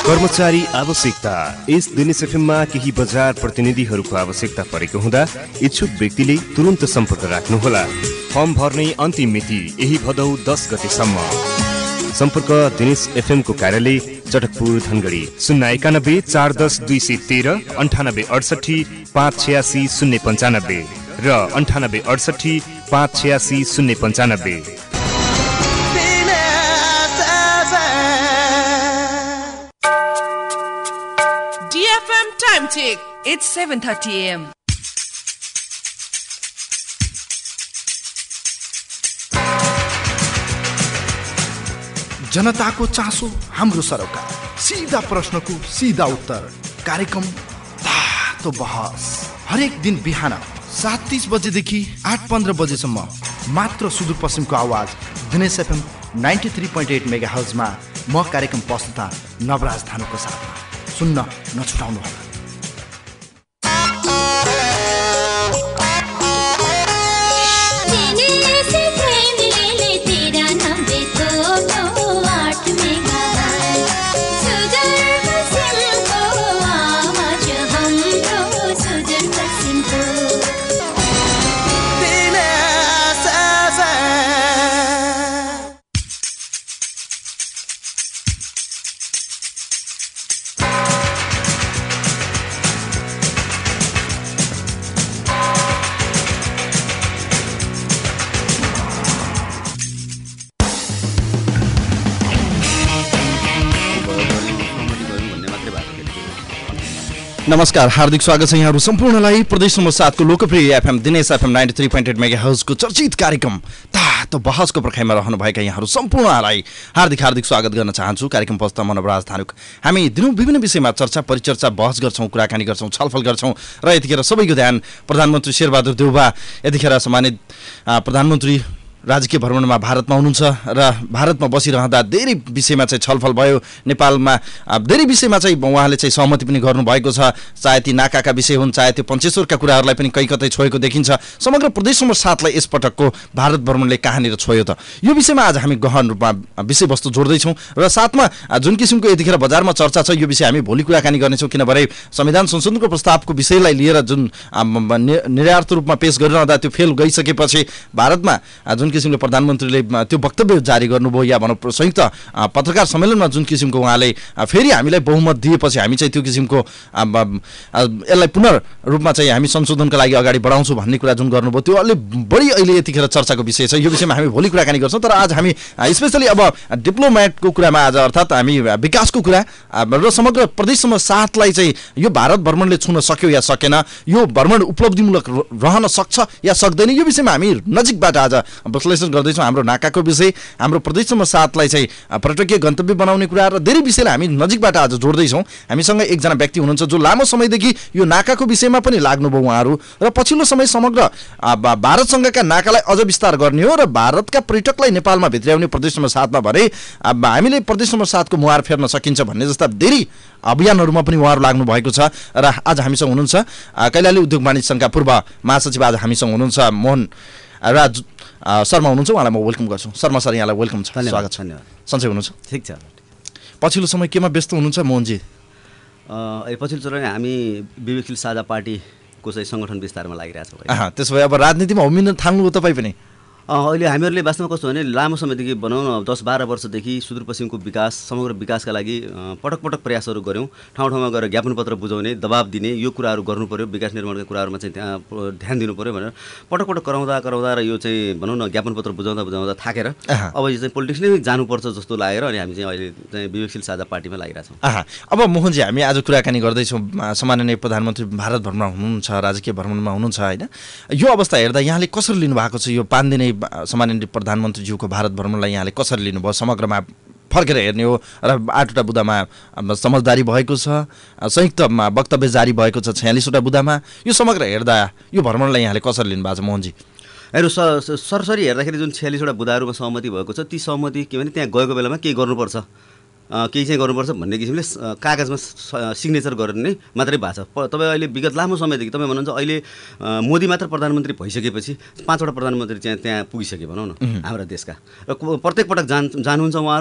कर्मचारी आवश्यकता। यस दिनेश एफएममा केही बजार प्रतिनिधिहरूको आवश्यकता परेको हुँदा इच्छुक व्यक्तिले तुरुन्त सम्पर्क राख्नुहोला। फर्म भर्ने अन्तिम मिति यही भदौ 10 गतेसम्म। सम्पर्क दिनेश एफएमको कार्यालय चटकपुर धनगढी 091 410 213 98 68 586 095 र 98 68 586 095। DFM time check. It's 7:30 AM. जनताको चासो हाम्रो सरोकार, सीधा प्रश्नको सीधा उत्तर, कार्यक्रम तातो बहस हरेक दिन बिहान 7:30 बजेदेखि 8:15 बजेसम्म मात्र सुदूरपश्चिमको आवाज दिनेश एफएम 93.8 मेगाहर्जमा म कार्यक्रम प्रस्तुता नवराज धानुको साथमा सुन्न नछुटाउनुहोला। नमस्कार, हार्दिक स्वागत छ यहाँहरू सम्पूर्णलाई प्रदेश नम्बर 7 को लोकप्रिय एफएम दिनेश एफएम 93.8 मेगाहर्जको चर्चित कार्यक्रम तातो बहसको पर्खाइमा रहनुभएका यहाँहरू सम्पूर्णलाई हार्दिक स्वागत गर्न चाहन्छु। कार्यक्रम प्रस्तुता म नवराज धानुक। हामी दिनौँ विभिन्न विषयमा चर्चा परिचर्चा बहस गर्छौँ, कुराकानी गर्छौँ, छलफल गर्छौँ र यतिखेर सबैको ध्यान प्रधानमन्त्री शेरबहादुर देउवा यतिखेर सम्मानित प्रधानमन्त्री राजकीय भ्रमणमा भारतमा हुनुहुन्छ र भारतमा बसिरहँदा धेरै विषयमा चाहिँ छलफल भयो। नेपालमा धेरै विषयमा चाहिँ उहाँले चाहिँ सहमति पनि गर्नुभएको छ। चाहे ती नाकाका विषय हुन्, चाहे त्यो पञ्चेश्वरका कुराहरूलाई पनि कहीँ कतै छोएको देखिन्छ। समग्र प्रदेश नम्बर 7 लाई यसपटकको भारत भ्रमणले कहाँनिर छोयो त, यो विषयमा आज हामी गहन रूपमा विषयवस्तु जोड्दैछौँ र साथमा जुन किसिमको यतिखेर बजारमा चर्चा छ यो विषय हामी भोलि कुराकानी गर्नेछौँ। किनभने संविधान संशोधनको प्रस्तावको विषयलाई लिएर जुन निर्यार्थ रूपमा पेश गरिरहँदा त्यो फेल गइसकेपछि भारतमा जुन किसिमले प्रधानमन्त्रीले त्यो वक्तव्य जारी गर्नुभयो या भनौँ संयुक्त पत्रकार सम्मेलनमा जुन किसिमको उहाँले फेरि हामीलाई बहुमत दिएपछि हामी चाहिँ त्यो किसिमको यसलाई पुनर्रूपमा चाहिँ हामी संशोधनका लागि अगाडि बढाउँछौँ भन्ने कुरा जुन गर्नुभयो त्यो अलि बढी अहिले यतिखेर चर्चाको विषय छ। यो विषयमा हामी भोलि कुराकानी गर्छौँ। तर आज हामी स्पेसली अब डिप्लोमेटको कुरामा आज अर्थात् हामी विकासको कुरा र समग्र प्रदेश नम्बर 7 लाई चाहिँ यो भारत भ्रमणले छुन सक्यो या सकेन, यो भ्रमण उपलब्धिमूलक रहन सक्छ या सक्दैन, यो विषयमा हामी नजिकबाट आज विश्लेषण गर्दैछौँ। हाम्रो नाकाको विषय, हाम्रो प्रदेश नम्बर 7 लाई चाहिँ पर्यटकीय गन्तव्य बनाउने कुरा र धेरै विषयलाई हामी नजिकबाट आज जोड्दैछौँ। हामीसँग एकजना व्यक्ति हुनुहुन्छ जो लामो समयदेखि यो नाकाको विषयमा पनि लाग्नुभयो उहाँहरू र पछिल्लो समय समग्र भारतसँगका नाकालाई अझ विस्तार गर्ने हो र भारतका पर्यटकलाई नेपालमा भित्र्याउने प्रदेश नम्बर 7 मा भरे हामीले प्रदेश नम्बर 7 को मुहार फेर्न सकिन्छ भन्ने जस्ता धेरै अभियानहरूमा पनि उहाँहरू लाग्नु भएको छ र आज हामीसँग हुनुहुन्छ कैलाली उद्योग वाणिज्य सङ्घका पूर्व महासचिव आज हामीसँग हुनुहुन्छ मोहन राज शर्मा हुनुहुन्छ। उहाँलाई म वेलकम गर्छु। शर्मा सर, यहाँलाई वेलकम छ, स्वागत छ। सन्चै हुनुहुन्छ? ठिक छ। पछिल्लो समय केमा व्यस्त हुनुहुन्छ मोहनजी? पछिल्लो चरण हामी विवेकशील साझा पार्टीको चाहिँ सङ्गठन विस्तारमा लागिरहेछौँ। त्यसो भए अब राजनीतिमा उम्रिन थाल्नुभयो तपाईँ पनि? अहिले हामीहरूले वास्तवमा कस्तो भने लामो समयदेखि भनौँ न 10-12 वर्षदेखि सुदूरपश्चिमको विकास समग्र विकासका लागि पटक पटक प्रयासहरू गऱ्यौँ। ठाउँ ठाउँमा गएर ज्ञापनपत्र बुझाउने, दबाब दिने, यो कुराहरू गर्नु पऱ्यो, विकास निर्माणका कुराहरूमा चाहिँ त्यहाँ ध्यान दिनु पऱ्यो भनेर पटक पटक कराउँदा र यो चाहिँ भनौँ न ज्ञापनपत्र बुझाउँदा थाकेर अब यो चाहिँ पोलिटिक्स नै जानुपर्छ जस्तो लागेर अनि हामी चाहिँ अहिले चाहिँ विवेकशील साझा पार्टीमा लागिरहेछौँ। अब मोहनजी, हामी आज कुराकानी गर्दैछौँ, सम्माननीय प्रधानमन्त्री भारत भ्रमणमा हुनुहुन्छ, राजकीय भ्रमणमा हुनुहुन्छ होइन? यो अवस्था हेर्दा यहाँले कसरी लिनुभएको छ यो 5 दिने सम्माननीय प्रधानमन्त्रीज्यूको भारत भ्रमणलाई यहाँले कसरी लिनुभयो? समग्रमा फर्केर हेर्ने हो र 8वटा बुदामा समझदारी भएको छ, संयुक्त वक्तव्य जारी भएको छ 46वटा बुदामा। यो समग्र हेर्दा यो भ्रमणलाई यहाँले कसरी लिनुभएको छ मोहनजी? हेर्नु सरसरी हेर्दाखेरि जुन 46वटा बुदाहरूमा सहमति भएको छ, ती सहमति के भने त्यहाँ गएको बेलामा केही गर्नुपर्छ, केही चाहिँ गर्नुपर्छ भन्ने किसिमले कागजमा सिग्नेचर गर्ने मात्रै भएको छ। तपाईँ अहिले विगत लामो समयदेखि तपाईँ भन्नुहुन्छ अहिले मोदी मात्र प्रधानमन्त्री भइसकेपछि 5वटा प्रधानमन्त्री चाहिँ त्यहाँ पुगिसके भनौँ न हाम्रा देशका, र प्रत्येक पटक जानुहुन्छ उहाँहरू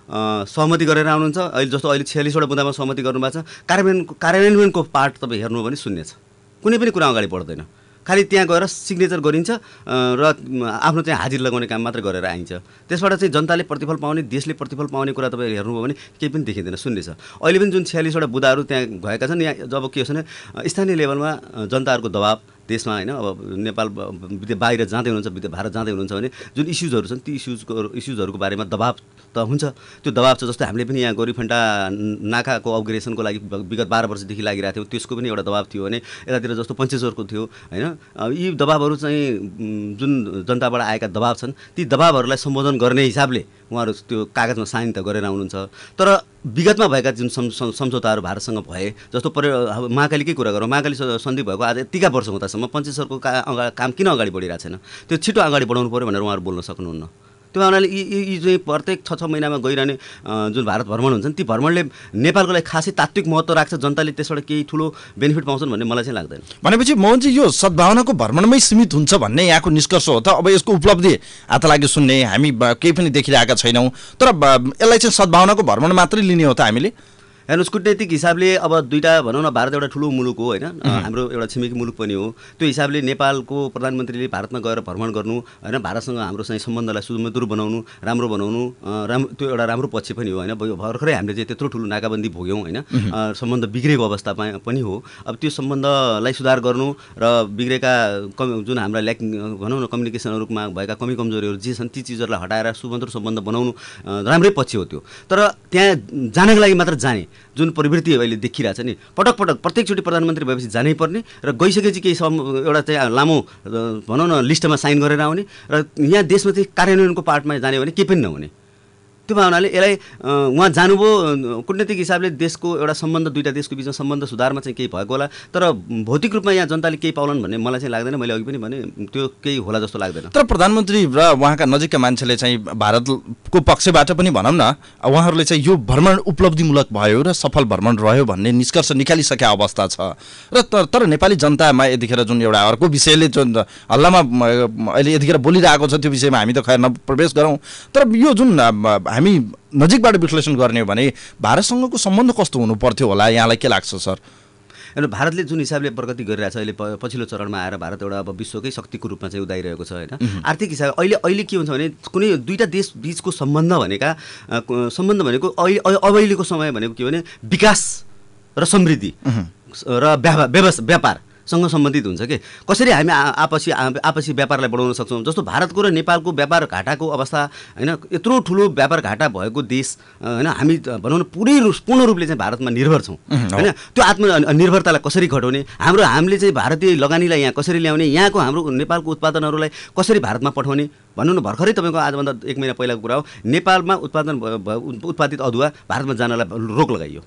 सहमति गरेर आउनुहुन्छ। अहिले जस्तो अहिले 46वटा बुँदामा सहमति गर्नुभएको छ, कार्यान्वयनको पार्ट तपाईँ हेर्नु भने शून्य छ, कुनै पनि कुरा अगाडि बढ्दैन। खालि त्यहाँ गएर सिग्नेचर गरिन्छ र आफ्नो चाहिँ हाजिर लगाउने काम मात्रै गरेर आइन्छ। त्यसबाट चाहिँ जनताले प्रतिफल पाउने, देशले प्रतिफल पाउने कुरा तपाईँ हेर्नुभयो भने केही पनि देखिँदैन, शून्य छ। अहिले पनि जुन 46वटा बुँदाहरू त्यहाँ गएका छन्, यहाँ जब के छ भने स्थानीय लेभलमा जनताहरूको दबाब देशमा होइन, अब नेपाल बाहिर जाँदै हुनुहुन्छ, भारत जाँदै हुनुहुन्छ भने जुन इस्युजहरू छन् ती इस्युजहरूको बारेमा दबाब त हुन्छ। त्यो दबाब छ, जस्तै हामीले पनि यहाँ गोरीफन्टा नाकाको अपग्रेडेसनको लागि विगत 12 वर्षदेखि लागिरहेको थियो, त्यसको पनि एउटा दबाब थियो भने यतातिर जस्तो पञ्चेश्वरको थियो होइन। यी दबाबहरू चाहिँ जुन जनताबाट आएका दबाब छन् ती दबाबहरूलाई सम्बोधन गर्ने हिसाबले उहाँहरू त्यो कागजमा साइन त गरेर आउनुहुन्छ। तर विगतमा भएका जुन सम्झौताहरू भारतसँग भए, जस्तो महाकालीकै कुरा गरौँ, महाकाली सन्धि भएको आज यतिका वर्ष हुँदासम्म पञ्चेश्वरको काम किन अगाडि बढिरहेको छैन? त्यो छिटो अगाडि बढाउनु पऱ्यो भनेर उहाँहरू बोल्न सक्नुहुन्न। त्यो हुनाले यी चाहिँ प्रत्येक 6 महिनामा गइरहने जुन भारत भ्रमण हुन्छन् ती भ्रमणले नेपालको लागि खासै तात्विक महत्त्व राख्छ, जनताले त्यसबाट केही ठुलो बेनिफिट पाउँछन् भन्ने मलाई चाहिँ लाग्दैन। भनेपछि मोहनजी यो सद्भावनाको भ्रमणमै सीमित हुन्छ भन्ने यहाँको निष्कर्ष हो त? अब यसको उपलब्धि हात लागि सुन्ने हामी केही पनि देखिरहेका छैनौँ, तर यसलाई चाहिँ सद्भावनाको भ्रमण मात्रै लिने हो त हामीले? हेर्नुहोस्, कूटनीतिक हिसाबले अब दुईवटा भनौँ न, भारत एउटा ठुलो मुलुक हो होइन, हाम्रो एउटा छिमेकी मुलुक पनि हो। त्यो हिसाबले नेपालको प्रधानमन्त्रीले भारतमा गएर भ्रमण गर्नु होइन, भारतसँग हाम्रो चाहिँ सम्बन्धलाई सुमधुर बनाउनु, राम्रो बनाउनु, त्यो एउटा राम्रो पक्ष पनि हो होइन। भर्खरै हामीले चाहिँ त्यत्रो ठुलो नाकाबन्दी भोग्यौँ होइन, सम्बन्ध बिग्रेको अवस्थामा पनि हो। अब त्यो सम्बन्धलाई सुधार गर्नु र बिग्रेका जुन हाम्रा भनौँ न कम्युनिकेसनहरूमा भएका कमी कमजोरीहरू जे छन् ती चिजहरूलाई हटाएर सुमधुर सम्बन्ध बनाउनु राम्रै पक्ष हो त्यो। तर त्यहाँ जानको लागि मात्र जाने जुन प्रवृत्ति अहिले देखिरहेछ नि, पटक प्रत्येकचोटि प्रधानमन्त्री भएपछि जानै पर्ने र गइसकेपछि केही एउटा चाहिँ लामो भनौँ न लिस्टमा साइन गरेर आउने र यहाँ देशमा चाहिँ कार्यान्वयनको पार्टमा जाने भने केही पनि नहुने। त्यो भावनाले यसलाई उहाँ जानुभयो, कूटनीतिक हिसाबले देशको एउटा सम्बन्ध, दुईवटा देशको बिचमा सम्बन्ध सुधारमा चाहिँ केही भएको होला, तर भौतिक रूपमा यहाँ जनताले केही पाउलान् भन्ने मलाई चाहिँ लाग्दैन। मैले अघि पनि भने त्यो केही होला जस्तो लाग्दैन। तर प्रधानमन्त्री र उहाँका नजिकका मान्छेले चाहिँ भारतको पक्षबाट पनि भनौँ न, उहाँहरूले चाहिँ यो भ्रमण उपलब्धिमूलक भयो र सफल भ्रमण रह्यो भन्ने निष्कर्ष निकालिसकेका अवस्था छ र तर नेपाली जनतामा यतिखेर जुन एउटा अर्को विषयले जुन हल्लामा अहिले यतिखेर बोलिरहेको छ त्यो विषयमा हामी त खैर नप्रवेश गरौँ, तर यो जुन हामी नजिकबाट विश्लेषण गर्ने हो भने भारतसँगको सम्बन्ध कस्तो हुनु पर्थ्यो होला, यहाँलाई के लाग्छ सर? हेर्नु, भारतले जुन हिसाबले प्रगति गरिरहेछ अहिले पछिल्लो चरणमा आएर भारत एउटा अब विश्वकै शक्तिको रूपमा चाहिँ उदाइरहेको छ होइन। आर्थिक हिसाबले अहिले के हुन्छ भने कुनै दुईवटा देश बिचको सम्बन्ध भनेको अहिलेको समय भनेको के भने विकास र समृद्धि र व्यापारसँग सम्बन्धित हुन्छ कि कसरी हामी आपसी व्यापारलाई बढाउन सक्छौँ। जस्तो भारतको र नेपालको व्यापार घाटाको अवस्था होइन, यत्रो ठुलो व्यापार घाटा भएको देश होइन, हामी भनौँ न पूर्ण रूपले चाहिँ भारतमा निर्भर छौँ होइन। त्यो आत्मनिर्भरतालाई कसरी घटाउने, हामीले चाहिँ भारतीय लगानीलाई यहाँ कसरी ल्याउने, यहाँको हाम्रो नेपालको उत्पादनहरूलाई कसरी भारतमा पठाउने भनौँ न। भर्खरै तपाईँको आजभन्दा 1 महिना पहिलाको कुरा हो, नेपालमा उत्पादित अदुवा भारतमा जानलाई रोक लगाइयो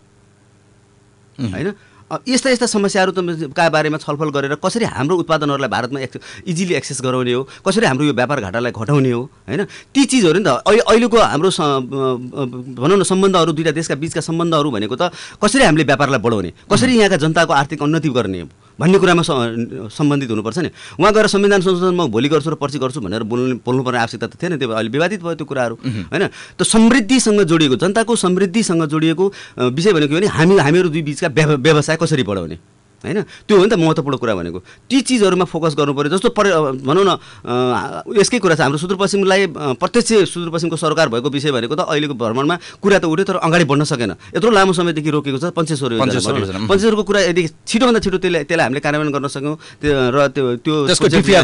होइन। यस्ता समस्याहरू का बारेमा छलफल गरेर कसरी हाम्रो उत्पादनहरूलाई भारतमा इजिली एक्सेस गराउने हो, कसरी हाम्रो यो व्यापार घाटालाई घटाउने हो होइन, ती चिजहरू नि त अहिलेको हाम्रो भनौँ न सम्बन्धहरू, दुईवटा देशका बिचका सम्बन्धहरू भनेको त कसरी हामीले व्यापारलाई बढाउने, कसरी यहाँका जनताको आर्थिक उन्नति गर्ने भन्ने कुरामा सम्बन्धित हुनुपर्छ नि। उहाँ गएर संविधान संशोधन म भोलि गर्छु र पर्सि गर्छु भनेर बोल्नुपर्ने आवश्यकता त थिएन, त्यो अहिले विवादित भयो त्यो कुराहरू होइन। त्यो समृद्धिसँग जोडिएको, जनताको समृद्धिसँग जोडिएको विषय भनेको भने हामीहरू दुई बिचका व्यवसाय कसरी बढाउने होइन, त्यो हो नि त महत्त्वपूर्ण कुरा भनेको। ती चिजहरूमा फोकस गर्नु पऱ्यो। जस्तो भनौँ न यसकै कुरा छ, हाम्रो सुदूरपश्चिमलाई प्रत्यक्ष सुदूरपश्चिमको सरकार भएको विषय भनेको त अहिलेको भ्रमणमा कुरा त उठ्यो तर अगाडि बढ्न सकेन, यत्रो लामो समयदेखि रोकेको छ पञ्चेश्वरको कुरा। यदि छिटोभन्दा छिटो त्यसलाई हामीले कार्यान्वयन गर्न सक्यौँ र त्यो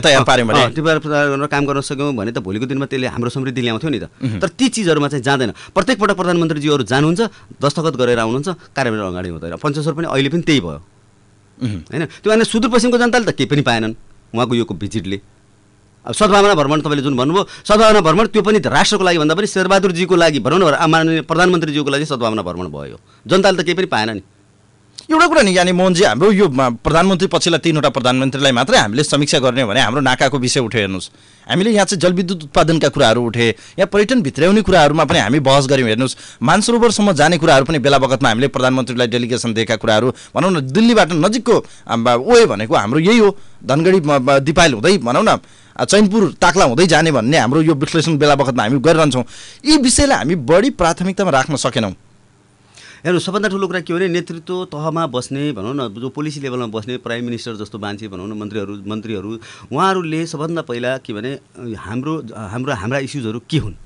काम गर्न सक्यौँ भने त भोलिको दिनमा त्यसले हाम्रो समृद्धि ल्याउँथ्यो नि त। तर ती चिजहरूमा चाहिँ जाँदैन। प्रत्येक पटक प्रधानमन्त्रीजीहरू जानुहुन्छ, दस्तखत गरेर आउनुहुन्छ, कार्यान्वयन अगाडि हुँदैन। पञ्चेश्वर पनि अहिले पनि त्यही भयो होइन। त्यो भने सुदूरपश्चिमको जनताले त केही पनि पाएनन् उहाँको यो भिजिटले। अब सद्भावना भ्रमण तपाईँले जुन भन्नुभयो, सद्भावना भ्रमण त्यो पनि राष्ट्रको लागि भन्दा पनि शेरबहादुरजीको लागि भनौँ न, माननीय प्रधानमन्त्रीजीको लागि सद्भावना भ्रमण भयो। जनताले त केही पनि पाएन नि। एउटा कुरा नि यानि मोहनजी, हाम्रो यो प्रधानमन्त्री पछिल्ला 3वटा प्रधानमन्त्रीलाई मात्रै हामीले समीक्षा गर्ने भने हाम्रो नाकाको विषय उठ्यो। हेर्नुहोस्, हामीले यहाँ चाहिँ जलविद्युत उत्पादनका कुराहरू उठे, यहाँ पर्यटन भित्राउने कुराहरूमा पनि हामी बहस गऱ्यौँ। हेर्नुहोस्, मानसरोवरसम्म जाने कुराहरू पनि बेला बखतमा हामीले प्रधानमन्त्रीलाई डेलिगेसन दिएका कुराहरू भनौँ न। दिल्लीबाट नजिकको ओए भनेको हाम्रो यही हो, धनगढी दिपायल हुँदै भनौँ न चैनपुर ताक्ला हुँदै जाने भन्ने हाम्रो यो विश्लेषण बेला बखतमा हामी गरिरहन्छौँ, यी विषयलाई हामी बढी प्राथमिकतामा राख्न सकेनौँ। हेर्नु, सबभन्दा ठुलो कुरा के हो भने नेतृत्व तहमा बस्ने भनौँ न, जो पोलिसी लेभलमा बस्ने प्राइम मिनिस्टर जस्तो मान्छे भनौँ न, मन्त्रीहरू उहाँहरूले सबभन्दा पहिला के भने हाम्रा इस्युजहरू के हुन्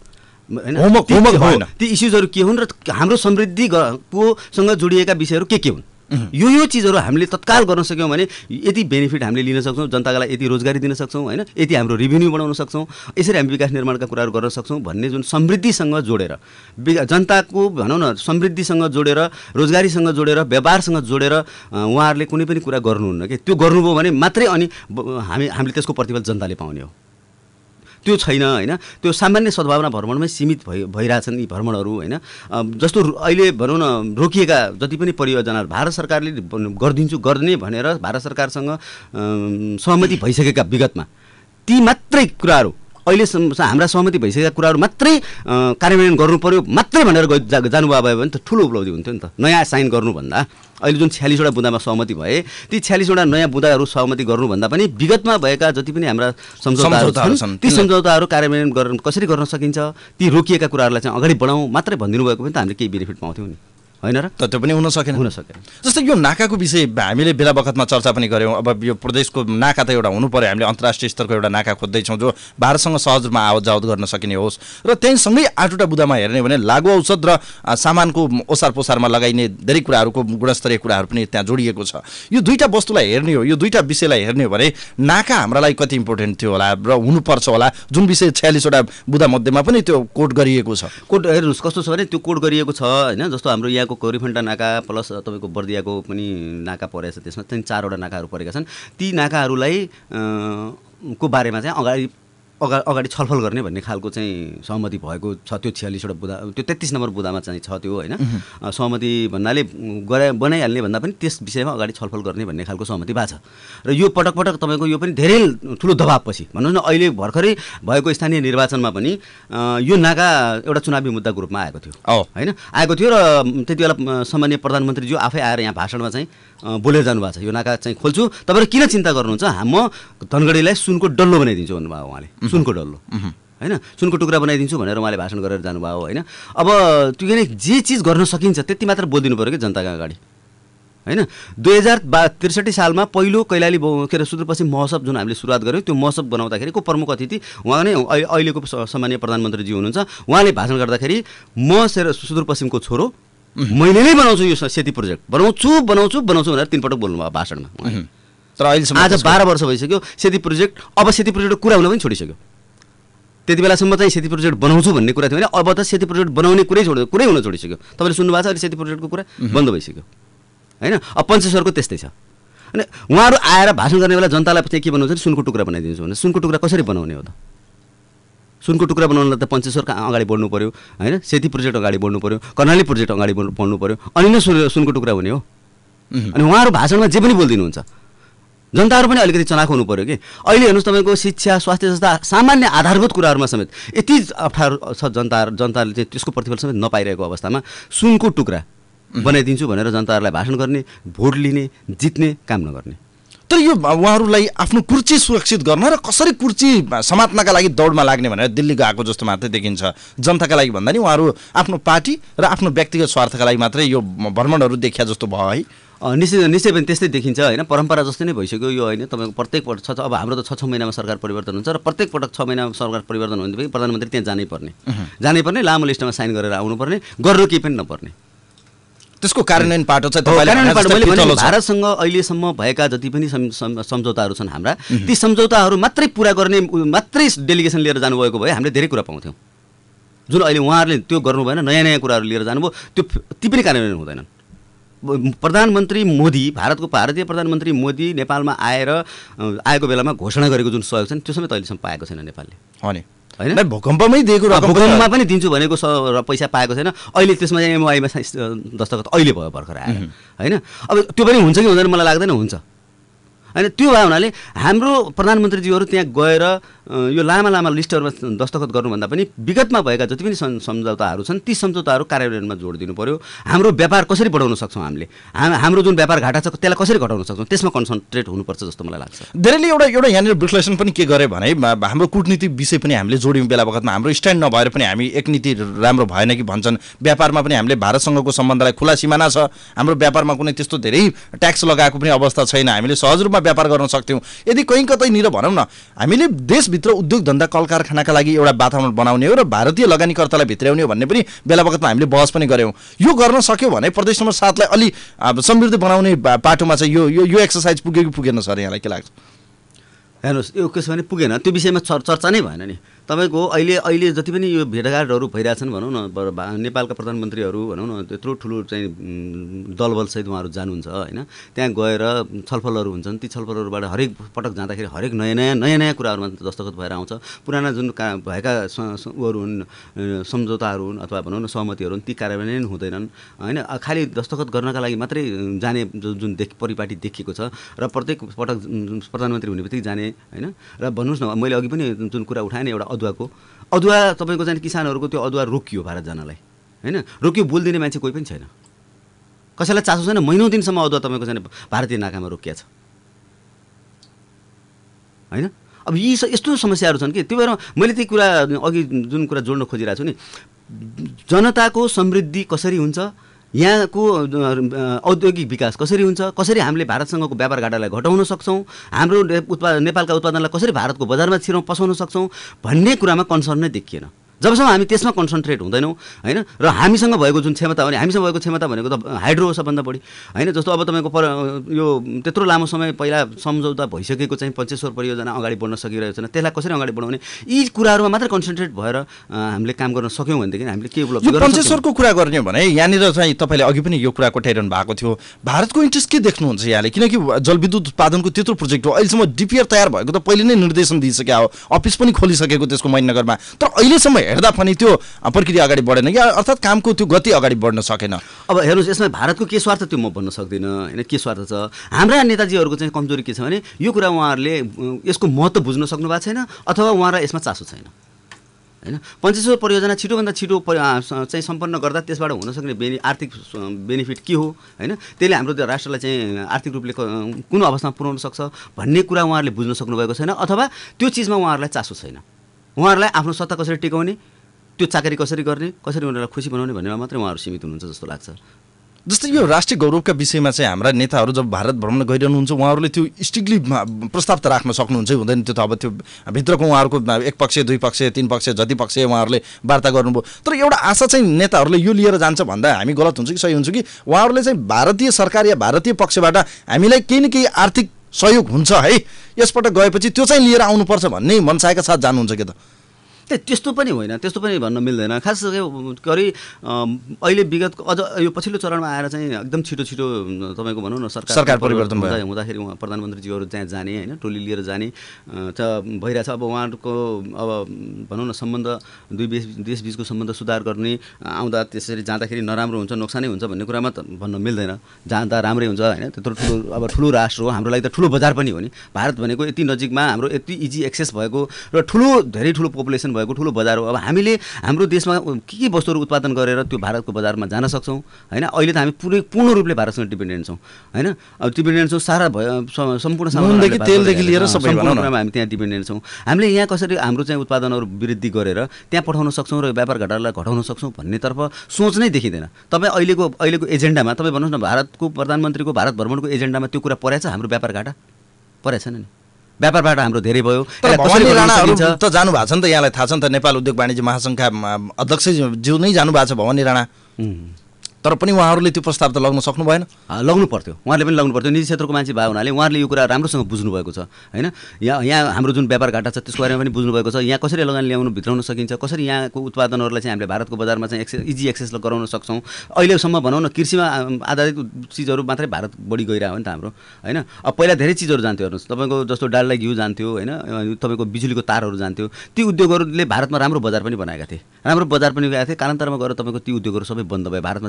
होइन, ती इस्युजहरू के हुन् र हाम्रो समृद्धि कोसँग जोडिएका विषयहरू के हुन्, यो चिजहरू हामीले तत्काल गर्न सक्यौँ भने यति बेनिफिट हामीले लिन सक्छौँ, जनताका लागि यति रोजगारी दिन सक्छौँ होइन, यति हाम्रो रेभिन्यू बढाउन सक्छौँ, यसरी हामी विकास निर्माणका कुराहरू गर्न सक्छौँ भन्ने जुन समृद्धिसँग जोडेर जनताको भनौँ न समृद्धिसँग जोडेर रोजगारीसँग जोडेर व्यापारसँग जोडेर उहाँहरूले कुनै पनि कुरा गर्नुहुन्न कि त्यो गर्नुभयो भने मात्रै अनि हामीले त्यसको प्रतिफल जनताले पाउने हो। त्यो छैन होइन, त्यो सामान्य सद्भावना भ्रमणमै सीमित भइरहेछन् यी भ्रमणहरू होइन। जस्तो अहिले भनौँ न रोकिएका जति पनि परियोजनाहरू भारत सरकारले गर्ने भनेर भारत सरकारसँग सहमति भइसकेका विगतमा ती मात्रै कुराहरू अहिले हाम्रा सहमति भइसकेका कुराहरू मात्रै कार्यान्वयन गर्नु पर्यो मात्रै भनेर जानुभयो भने त ठुलो उपलब्धि हुन्थ्यो नि त। नयाँ साइन गर्नुभन्दा अहिले जुन 46वटा बुँदामा सहमति भए ती 46वटा नयाँ बुँदाहरू सहमति गर्नुभन्दा पनि विगतमा भएका जति पनि हाम्रा सम्झौताहरू छन् ती सम्झौताहरू कार्यान्वयन कसरी गर्न सकिन्छ, ती रोकिएका कुराहरूलाई चाहिँ अगाडि बढाउँ मात्रै भनिदिनु भएको पनि त हामीले केही बेनिफिट पाउँथ्यौँ नि होइन र। त त्यो पनि हुन सकेन। जस्तै यो नाकाको विषय हामीले बेला बखतमा चर्चा पनि गऱ्यौँ। अब यो प्रदेशको नाका त एउटा हुनु पर्यो, हामीले अन्तर्राष्ट्रिय स्तरको एउटा नाका खोज्दैछौँ जो भारतसँग सहज रूपमा आवत जावत गर्न सकिने होस् र त्यहीसँगै 8वटा बुँदामा हेर्ने भने लागु औषध र सामानको ओसार पोसारमा लगाइने धेरै कुराहरूको गुणस्तरीय कुराहरू पनि त्यहाँ जोडिएको छ। यो दुईटा वस्तुलाई हेर्ने हो, यो दुईटा विषयलाई हेर्ने हो भने नाका हाम्रा लागि कति इम्पोर्टेन्ट थियो होला र हुनुपर्छ होला, जुन विषय 46वटा बुँदा मध्येमा पनि त्यो कोड गरिएको छ। कोड हेर्नुहोस् कस्तो छ भने त्यो कोड गरिएको छ होइन। जस्तो हाम्रो यहाँ कोरीफन्टा नाका प्लस तपाईँको बर्दियाको पनि नाका परेको छ, त्यसमा चाहिँ 4वटा नाकाहरू परेका छन्। ती नाकाहरूलाई को बारेमा चाहिँ अगाडि छलफल गर्ने भन्ने खालको चाहिँ सहमति भएको छ। त्यो 46वटा बुँदा त्यो 33 नम्बर बुँदामा चाहिँ छ त्यो होइन। सहमति भन्नाले बनाइहाल्ने भन्दा पनि त्यस विषयमा अगाडि छलफल गर्ने भन्ने खालको सहमति भएको छ। र यो पटक तपाईँको यो पनि धेरै ठुलो दबावपछि भनौँ न अहिले भर्खरै भएको स्थानीय निर्वाचनमा पनि यो नाका एउटा चुनावी मुद्दाको रूपमा आएको थियो होइन, आएको थियो र त्यति बेला सामान्य प्रधानमन्त्रीज्यू आफै आएर यहाँ भाषणमा चाहिँ बोलेर जानुभएको छ, यो नाका चाहिँ खोल्छु, तपाईँहरू किन चिन्ता गर्नुहुन्छ, म धनगढीलाई सुनको डल्लो बनाइदिन्छु भन्नुभयो उहाँले, सुनको डल्लो होइन, सुनको टुक्रा बनाइदिन्छु भनेर उहाँले भाषण गरेर जानुभयो होइन। अब त्यो के जे चिज गर्न सकिन्छ त्यति मात्र बोलिदिनु पऱ्यो कि जनताका अगाडि होइन। 2063 सालमा पहिलो कैलाली के अरे सुदूरपश्चिम महोत्सव जुन हामीले सुरुवात गऱ्यौँ, त्यो महोत्सव बनाउँदाखेरि को प्रमुख अतिथि उहाँ नै अहिलेको सामान्य प्रधानमन्त्रीजी हुनुहुन्छ। उहाँले भाषण गर्दाखेरि म सुदूरपश्चिमको छोरो, मैले नै बनाउँछु यो सेती प्रोजेक्ट, बनाउँछु भनेर 3 पटक बोल्नुभयो भाषणमा। तर अहिलेसम्म आज 12 वर्ष भइसक्यो सेती प्रोजेक्ट, अब सेती प्रोजेक्टको कुरा हुन पनि छोडिसक्यो। त्यति बेलासम्म चाहिँ सेती प्रोजेक्ट बनाउँछु भन्ने कुरा थियो भने अब त सेती प्रोजेक्ट बनाउने कुरै हुन छोडिसक्यो। तपाईँले सुन्नुभएको छ अहिले सेती प्रोजेक्टको कुरा बन्द भइसक्यो होइन। अब पञ्चेश्वरको त्यस्तै छ। अनि उहाँहरू आएर भाषण गर्ने बेला जनतालाई चाहिँ के बनाउँछ भने सुनको टुक्रा बनाइदिन्छु भने सुनको टुक्रा कसरी बनाउने हो त? सुनको टुक्रा बनाउनलाई त पञ्चेश्वर अगाडि बढ्नु पऱ्यो होइन, सेती प्रोजेक्ट अगाडि बढ्नु पऱ्यो, कर्णाली प्रोजेक्ट अगाडि बढ्नु पऱ्यो, अनि नै सुनको टुक्रा हुने हो। अनि उहाँहरू भाषणमा जे पनि बोलिदिनुहुन्छ, जनताहरू पनि अलिकति चलाख हुनु पऱ्यो कि। अहिले हेर्नुहोस् तपाईँको शिक्षा स्वास्थ्य जस्ता सामान्य आधारभूत कुराहरूमा समेत यति अप्ठ्यारो छ, जनताले चाहिँ त्यसको प्रतिफल समेत नपाइरहेको अवस्थामा सुनको टुक्रा बनाइदिन्छु भनेर जनताहरूलाई भाषण गर्ने, भोट लिने, जित्ने काम नगर्ने। तर यो उहाँहरूलाई आफ्नो कुर्ची सुरक्षित गर्न र कसरी कुर्ची समात्नका लागि दौडमा लाग्ने भनेर दिल्ली गएको जस्तो मात्रै देखिन्छ। जनताका लागि भन्दा नि उहाँहरू आफ्नो पार्टी र आफ्नो व्यक्तिगत स्वार्थका लागि मात्रै यो भ्रमणहरू देखिया जस्तो भयो है। निश्चय पनि त्यस्तै देखिन्छ होइन। परम्परा जस्तै नै भइसक्यो यो होइन। तपाईँको प्रत्येक पटक अब हाम्रो त 6 महिनामा सरकार परिवर्तन हुन्छ र प्रत्येक पटक 6 महिनामा सरकार परिवर्तन हुँदा प्रधानमन्त्री त्यहाँ जानै पर्ने लामो लिस्टमा साइन गरेर आउनुपर्ने, गर्नु केही पनि नपर्ने। त्यसको कार्यान्वयन पाटो चाहिँ भारतसँग अहिलेसम्म भएका जति पनि सम्झौताहरू छन् हाम्रा, ती सम्झौताहरू मात्रै पुरा गर्ने मात्रै डेलिगेसन लिएर जानुभएको भए हामीले धेरै कुरा पाउँथ्यौँ। जुन अहिले उहाँहरूले त्यो गर्नु भएन, नयाँ नयाँ कुराहरू लिएर जानुभयो, त्यो ती पनि कार्यान्वयन हुँदैनन्। प्रधानमन्त्री मोदी, भारतीय प्रधानमन्त्री मोदी नेपालमा आएको बेलामा घोषणा गरेको जुन सहयोग छ त्यो समेत अहिलेसम्म पाएको छैन नेपालले होइन। भूकम्पमै दिएको भूकम्पमा पनि दिन्छु भनेको पैसा पाएको छैन। अहिले त्यसमा चाहिँ एमओआईमा दस्तखत अहिले भयो भर्खर आएर होइन। अब त्यो पनि हुन्छ कि हुँदैन मलाई लाग्दैन हुन्छ। होइन त्यो भए हुनाले हाम्रो प्रधानमन्त्रीज्यूहरू त्यहाँ गएर यो लामा लामा लिस्टहरूमा दस्तखत गर्नुभन्दा पनि विगतमा भएका जति पनि सम्झौताहरू छन् ती सम्झौताहरू कार्यान्वयनमा जोड दिनु पर्यो। हाम्रो व्यापार कसरी बढाउन सक्छौँ हामीले, हाम्रो जुन व्यापार घाटा छ त्यसलाई कसरी घटाउन सक्छौँ त्यसमा कन्सन्ट्रेट हुनुपर्छ जस्तो मलाई लाग्छ। धेरैले एउटा यहाँनिर विश्लेषण पनि के गरे भने हाम्रो कूटनीतिक विषय पनि हामीले जोड्यौँ बेला बखतमा, हाम्रो स्ट्यान्ड नभएर पनि हामी एक नीति राम्रो भएन कि भन्छन्। व्यापारमा पनि हामीले भारतसँगको सम्बन्धलाई खुला सिमाना छ, हाम्रो व्यापारमा कुनै त्यस्तो धेरै ट्याक्स लगाएको पनि अवस्था छैन, हामीले सहज रूपमा व्यापार गर्न सक्थ्यौँ। यदि कहीँ कतैनिर भनौँ न हामीले देशभित्र उद्योग धन्दा कल कारखानाका लागि एउटा वातावरण बनाउने हो र भारतीय लगानीकर्तालाई भित्र्याउने हो भन्ने पनि बेला बखतमा हामीले बहस पनि गऱ्यौँ। यो गर्न सक्यो भने प्रदेश नम्बर 7 लाई अलि समृद्ध बनाउने बाटोमा चाहिँ यो एक्सर्साइज पुग्यो कि पुगेन सर, यहाँलाई के लाग्छ? हेर्नुहोस् यो के छ भने पुगेन, त्यो विषयमा चर्चा नै भएन नि। तपाईँको अहिले जति पनि यो भेटघाटहरू भइरहेछन् भनौँ न, नेपालका प्रधानमन्त्रीहरू भनौँ न त्यत्रो ठुलो चाहिँ दलबलसहित उहाँहरू जानुहुन्छ होइन, त्यहाँ गएर छलफलहरू हुन्छन्। ती छलफलहरूबाट हरेक पटक जाँदाखेरि हरेक नयाँ कुराहरूमा दस्तखत भएर आउँछ। पुराना जुन भएका उहरू हुन्, सम्झौताहरू हुन् अथवा भनौँ न सहमतिहरू हुन्, ती कार्यान्वयन हुँदैनन् होइन। खालि दस्तखत गर्नका लागि मात्रै जाने जुन परिपाटी देखिएको छ र प्रत्येक पटक प्रधानमन्त्री हुने बित्तिकै जाने होइन। र भन्नुहोस् न मैले अघि पनि जुन कुरा उठाएँ नि एउटा अदुवा तपाईँको चाहिँ किसानहरूको त्यो अदुवा रोकियो भारत जानलाई होइन, रोकियो, बोलिदिने मान्छे कोही पनि छैन, कसैलाई चासो छैन। महिनौँ दिनसम्म अदुवा तपाईँको चाहिँ भारतीय नाकामा रोकिया छ होइन। अब यी यस्तो समस्याहरू छन् कि त्यो भएर मैले ती कुरा अघि जुन कुरा जोड्न खोजिरहेको छु नि, जनताको समृद्धि कसरी हुन्छ, यहाँको औद्योगिक विकास कसरी हुन्छ, कसरी हामीले भारतसँगको व्यापार घाटालाई घटाउन सक्छौँ, हाम्रो नेपालका उत्पादनलाई कसरी भारतको बजारमा पसाउन सक्छौँ भन्ने कुरामा कन्सर्न नै देखिएन। जबसम्म हामी त्यसमा कन्सन्ट्रेट हुँदैनौँ होइन। र हामीसँग भएको जुन क्षमता भने हामीसँग भएको क्षमता भनेको त हाइड्रो हो सबभन्दा बढी होइन। जस्तो अब तपाईँको यो त्यत्रो लामो समय पहिला सम्झौता भइसकेको चाहिँ पञ्चेश्वर परियोजना अगाडि बढ्न सकिरहेको छैन, त्यसलाई कसरी अगाडि बढाउने, यी कुराहरूमा मात्रै कन्सन्ट्रेट भएर हामीले काम गर्न सक्यौँ भनेदेखि हामीले के उपलब्धि गर्न सक्छौँ। पञ्चेश्वरको कुरा गर्ने हो भने यहाँनिर चाहिँ तपाईँले अघि पनि यो कुरा कोट्याइरहनु भएको थियो, भारतको इन्ट्रेस्ट के देख्नुहुन्छ यहाँले? किनकि जलविद्युत उत्पादनको त्यत्रो प्रोजेक्ट हो, अहिलेसम्म डिपिआर तयार भएको त पहिले नै निर्देशन दिइसक्यो हो, अफिस पनि खोलिसकेको त्यसको महेन्द्रनगरमा, तर अहिलेसम्म हेर्दा पनि त्यो प्रक्रिया अगाडि बढेन कि अर्थात् कामको त्यो गति अगाडि बढ्न सकेन। अब हेर्नुहोस् यसमा भारतको के स्वार्थ त्यो म भन्न सक्दिनँ होइन, के स्वार्थ छ। हाम्रा नेताजीहरूको चाहिँ कमजोरी के छ भने यो कुरा उहाँहरूले यसको महत्त्व बुझ्न सक्नु भएको छैन अथवा उहाँलाई यसमा चासो छैन होइन। पञ्चेश्वर परियोजना छिटोभन्दा छिटो चाहिँ सम्पन्न गर्दा त्यसबाट हुनसक्ने आर्थिक बेनिफिट के हो होइन, त्यसले हाम्रो राष्ट्रलाई चाहिँ आर्थिक रूपले कुन अवस्थामा पुर्याउन सक्छ भन्ने कुरा उहाँहरूले बुझ्न सक्नुभएको छैन अथवा त्यो चिजमा उहाँहरूलाई चासो छैन। उहाँहरूलाई आफ्नो सत्ता कसरी टिकाउने, त्यो चाकरी कसरी गर्ने, कसरी उनीहरूलाई खुसी बनाउने भन्नेमा मात्रै उहाँहरू सीमित हुनुहुन्छ जस्तो लाग्छ। जस्तै यो राष्ट्रिय गौरवका विषयमा चाहिँ हाम्रा नेताहरू जब भारत भ्रमण गरिरहनुहुन्छ उहाँहरूले त्यो स्ट्रिक्टली प्रस्ताव त राख्न सक्नुहुन्छ हुँदैन, त्यो त अब त्यो भित्रको उहाँहरूको एक पक्ष दुई पक्ष तीन पक्ष जति पक्ष उहाँहरूले वार्ता गर्नुभयो। तर एउटा आशा चाहिँ नेताहरूले यो लिएर जान्छ भन्दा हामी गलत हुन्छ कि सही हुन्छ कि उहाँहरूले चाहिँ भारतीय सरकार या भारतीय पक्षबाट हामीलाई केही न केही आर्थिक सहयोग हुन्छ है, यसपटक गएपछि त्यो चाहिँ लिएर आउनुपर्छ भन्ने मनसायका साथ जानुहुन्छ कि त? त्यस्तो पनि होइन, त्यस्तो पनि भन्न मिल्दैन। खास गरी अहिले विगतको अझ यो पछिल्लो चरणमा आएर चाहिँ एकदम छिटो तपाईँको भनौँ न सरकार परिवर्तन हुँदाखेरि उहाँ प्रधानमन्त्रीज्यूहरू त्यहाँ जाने होइन, टोली लिएर जाने भइरहेछ। अब उहाँहरूको अब भनौँ न सम्बन्ध दुई देशबिचको सम्बन्ध सुधार गर्ने आउँदा त्यसरी जाँदाखेरि नराम्रो हुन्छ नोक्सानै हुन्छ भन्ने कुरामा त भन्न मिल्दैन। जाँदा राम्रै हुन्छ होइन, त्यत्रो ठुलो राष्ट्र हो, हाम्रो लागि त ठुलो बजार पनि हो नि। भारत भनेको यति नजिकमा हाम्रो यति इजी एक्सेस भएको र धेरै ठुलो पपुलेसन भएको ठुलो बजार हो। अब हामीले हाम्रो देशमा के वस्तुहरू उत्पादन गरेर त्यो भारतको बजारमा जान सक्छौँ होइन। अहिले त हामी पूर्ण रूपले भारतसँग डिपेन्डेन्ट छौँ होइन। अब डिपेन्डेन्ट छौँ सारा सम्पूर्ण सामानदेखि तेलदेखि लिएर सबै कुरामा हामी त्यहाँ डिपेन्डेन्ट छौँ। हामीले यहाँ कसरी हाम्रो चाहिँ उत्पादनहरू वृद्धि गरेर त्यहाँ पठाउन सक्छौँ र व्यापार घाटालाई घटाउन सक्छौँ भन्नेतर्फ सोच नै देखिँदैन। तपाईँ अहिलेको एजेन्डामा तपाईँ भन्नुहोस् न, भारतको प्रधानमन्त्रीको भारत भ्रमणको एजेन्डामा त्यो कुरा परेछ हाम्रो व्यापार घाटा परेछ नि। व्यापारबाट हाम्रो धेरै भयो। भवानी राणाहरू त जानु भएको छ नि त, यहाँलाई थाहा छ नि त, नेपाल उद्योग वाणिज्य महासङ्घका अध्यक्ष ज्यू नै जानु भएको छ भवानी राणा, तर पनि उहाँहरूले त्यो प्रस्ताव त लग्न सक्नु भएन। लग्नु पर्थ्यो, उहाँले पनि लग्नु पर्थ्यो। निजी क्षेत्रको मान्छे भएको हुनाले उहाँहरूले यो कुरा राम्रोसँग बुझ्नुभएको छ होइन। यहाँ हाम्रो जुन व्यापार घाटा छ त्यसको बारेमा पनि बुझ्नुभएको छ। यहाँ कसरी लगानी ल्याउनु भित्राउन सकिन्छ, कसरी यहाँको उत्पादनहरूलाई चाहिँ हामीले भारतको बजारमा चाहिँ इजी एक्सेस गराउन सक्छौँ। अहिलेसम्म भनौँ न कृषिमा आधारित चिजहरू मात्रै भारत बढी गइरहेको हो नि त हाम्रो होइन। अब पहिला धेरै चिजहरू जान्थ्यो, हेर्नुहोस् तपाईँको जस्तो डालडा घिउ जान्थ्यो होइन, तपाईँको बिजुलीको तारहरू जान्थ्यो। ती उद्योगहरूले भारतमा राम्रो बजार पनि बनाएका थिए, राम्रो बजार पनि गएका थिए। कालान्तरमा गएर तपाईँको ती उद्योगहरू सबै बन्द भयो, भारतमा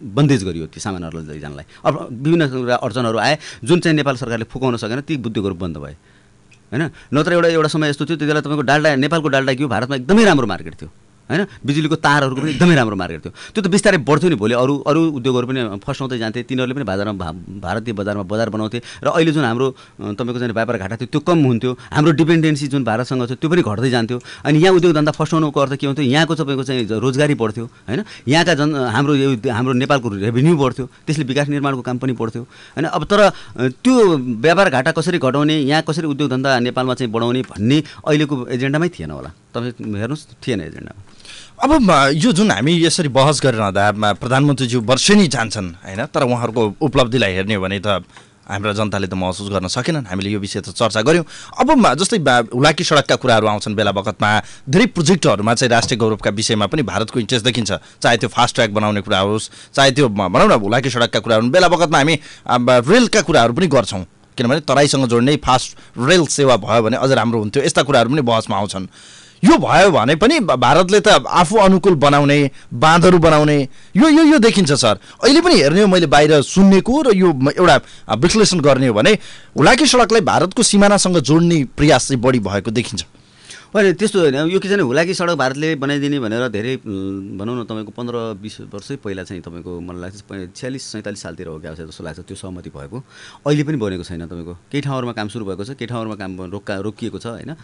बन्देज गरियो ती सामानहरूलाई लैजानलाई। अब विभिन्न अडचनहरू आए जुन चाहिँ नेपाल सरकारले फुकाउन सकेन ती उद्योगहरू बन्द भए होइन। नत्र एउटा समय यस्तो थियो त्यति बेला तपाईँको डाल्डा नेपालको डाल्डा घिउ भारतमा एकदमै राम्रो मार्केट थियो होइन। बिजुलीको तारहरूको पनि एकदमै राम्रो मार्केट थियो। त्यो त बिस्तारै बढ्थ्यो नि। भोलि अरू उद्योगहरू पनि फस्टाउँदै जान्थे, तिनीहरूले पनि भारतीय बजारमा बजार बनाउँथे र अहिले जुन हाम्रो तपाईँको चाहिँ व्यापार घाटा थियो त्यो कम हुन्थ्यो। हाम्रो डिपेन्डेन्सी जुन भारतसँग थियो त्यो पनि घट्दै जान्थ्यो। अनि यहाँ उद्योग धन्दा फस्टाउनुको अर्थ के हुन्थ्यो, यहाँको तपाईँको चाहिँ रोजगारी बढ्थ्यो होइन। यहाँका हाम्रो नेपालको रेभेन्यू बढ्थ्यो, त्यसले विकास निर्माणको काम पनि बढ्थ्यो होइन। अब तर त्यो व्यापार घाटा कसरी घटाउने, यहाँ कसरी उद्योग धन्दा नेपालमा चाहिँ बढाउने भन्ने अहिलेको एजेन्डामै थिएन होला। तपाईँ हेर्नुहोस् थिएन एजेन्डामा। अब यो जुन हामी यसरी बहस गरिरहँदा प्रधानमन्त्रीज्यू वर्षेनी जान्छन् होइन, तर उहाँहरूको उपलब्धिलाई हेर्ने हो भने त हाम्रा जनताले त महसुस गर्न सकेनन्। हामीले यो विषय त चर्चा गऱ्यौँ। अब जस्तै हुलाकी सडकका कुराहरू आउँछन् बेला बखतमा, धेरै प्रोजेक्टहरूमा चाहिँ राष्ट्रिय गौरवका विषयमा पनि भारतको इन्ट्रेस्ट देखिन्छ, चाहे त्यो फास्ट ट्र्याक बनाउने कुरा होस्, चाहे त्यो भनौँ न हुलाकी सडकका कुराहरू। बेला बखतमा हामी रेलका कुराहरू पनि गर्छौँ, किनभने तराईसँग जोड्ने फास्ट रेल सेवा भयो भने अझ राम्रो हुन्थ्यो। यस्ता कुराहरू पनि बहसमा आउँछन्। यो भयो भने पनि भारतले त आफू अनुकूल बनाउने, बाँधहरू बनाउने यो यो यो देखिन्छ सर। अहिले पनि हेर्ने हो मैले बाहिर सुन्नेको र यो एउटा विश्लेषण गर्ने हो भने हुलाकी सडकलाई भारतको सिमानासँग जोड्ने प्रयास चाहिँ बढी भएको देखिन्छ। होइन त्यस्तो होइन। यो के छ भने हुलाकी सडक भारतले बनाइदिने भनेर धेरै भनौँ न तपाईँको 15-20 वर्षै पहिला चाहिँ तपाईँको मलाई लाग्छ 46-47 सालतिर हो क्या जस्तो लाग्छ त्यो सहमति भएको। अहिले पनि बनेको छैन। तपाईँको केही ठाउँहरूमा काम सुरु भएको छ, केही ठाउँहरूमा काम रोकिएको छ होइन।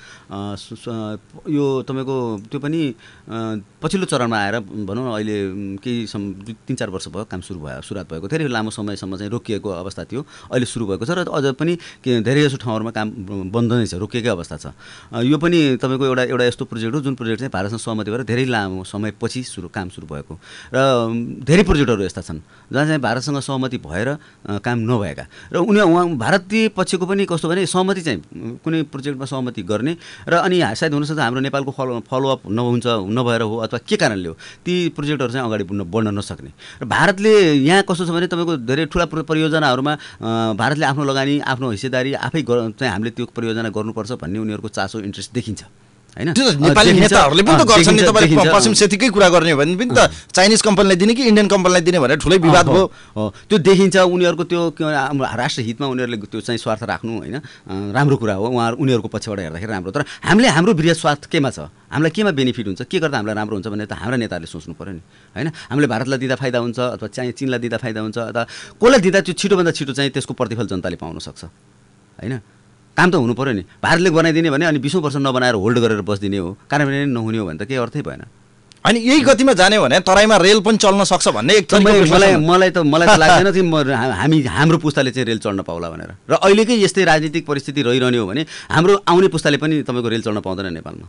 यो तपाईँको त्यो पनि पछिल्लो चरणमा आएर भनौँ न अहिले केही 3-4 वर्ष भयो काम सुरुवात भएको। धेरै लामो समयसम्म चाहिँ रोकिएको अवस्था थियो, अहिले सुरु भएको छ र अझ पनि धेरै जसो ठाउँहरूमा काम बन्द नै छ, रोकिएकै अवस्था छ। यो पनि तपाईँको एउटा यस्तो प्रोजेक्ट हो जुन प्रोजेक्ट चाहिँ भारतसँग सहमति भएर धेरै लामो समयपछि काम सुरु भएको र धेरै प्रोजेक्टहरू यस्ता छन् जहाँ चाहिँ भारतसँग सहमति भएर काम नभएका र उहाँ भारतीय पक्षको पनि कस्तो भने सहमति चाहिँ कुनै प्रोजेक्टमा सहमति गर्ने र अनि सायद हुनसक्छ हाम्रो नेपालको फलोअप नभएर हो अथवा के कारणले हो ती प्रोजेक्टहरू चाहिँ अगाडि बढ्न नसक्ने। र भारतले यहाँ कस्तो छ भने तपाईँको धेरै ठुला परियोजनाहरूमा भारतले आफ्नो लगानी, आफ्नो हिस्सेदारी आफै चाहिँ हामीले त्यो परियोजना गर्नुपर्छ भन्ने उनीहरूको चासो इन्ट्रेस्ट देखिन्छ होइन। नेपाली नेताहरूले पनि त गर्छन् नि। तपाईले पश्चिम सेतीकै कुरा गर्ने हो भने पनि त चाइनिज कम्पनीलाई दिने कि इन्डियन कम्पनीलाई दिने भनेर ठुलै विवाद भयो। त्यो देखिन्छ उनीहरूको त्यो राष्ट्र हितमा उनीहरूले त्यो चाहिँ स्वार्थ राख्नु होइन राम्रो कुरा हो, उनीहरूको पछिबाट हेर्दाखेरि राम्रो। तर हामीले हाम्रो वृहत स्वार्थ केमा छ, हामीलाई केमा बेनिफिट हुन्छ, के गर्दा हामीलाई राम्रो हुन्छ भने त हाम्रा नेताहरूले सोच्नु पऱ्यो नि होइन। हामीले भारतलाई दिँदा फाइदा हुन्छ अथवा चाहिँ चीनलाई दिँदा फाइदा हुन्छ अथवा कसलाई दिँदा त्यो छिटोभन्दा छिटो चाहिँ त्यसको प्रतिफल जनताले पाउन सक्छ होइन। काम त हुनु पऱ्यो नि। भारतले बनाइदिने भने अनि 20 वर्ष नबनाएर होल्ड गरेर बसिदिने हो, कार्यान्वयन नहुने हो भने त केही अर्थै भएन। अनि यही गतिमा जाने भने तराईमा रेल पनि चल्न सक्छ भन्ने एक मलाई त लाग्दैन कि हाम्रो पुस्ताले चाहिँ रेल चढ्न पाउला भनेर। र अहिलेकै यस्तै राजनीतिक परिस्थिति रहिरहने हो भने हाम्रो आउने पुस्ताले पनि तपाईँको रेल चढ्न पाउँदैन नेपालमा।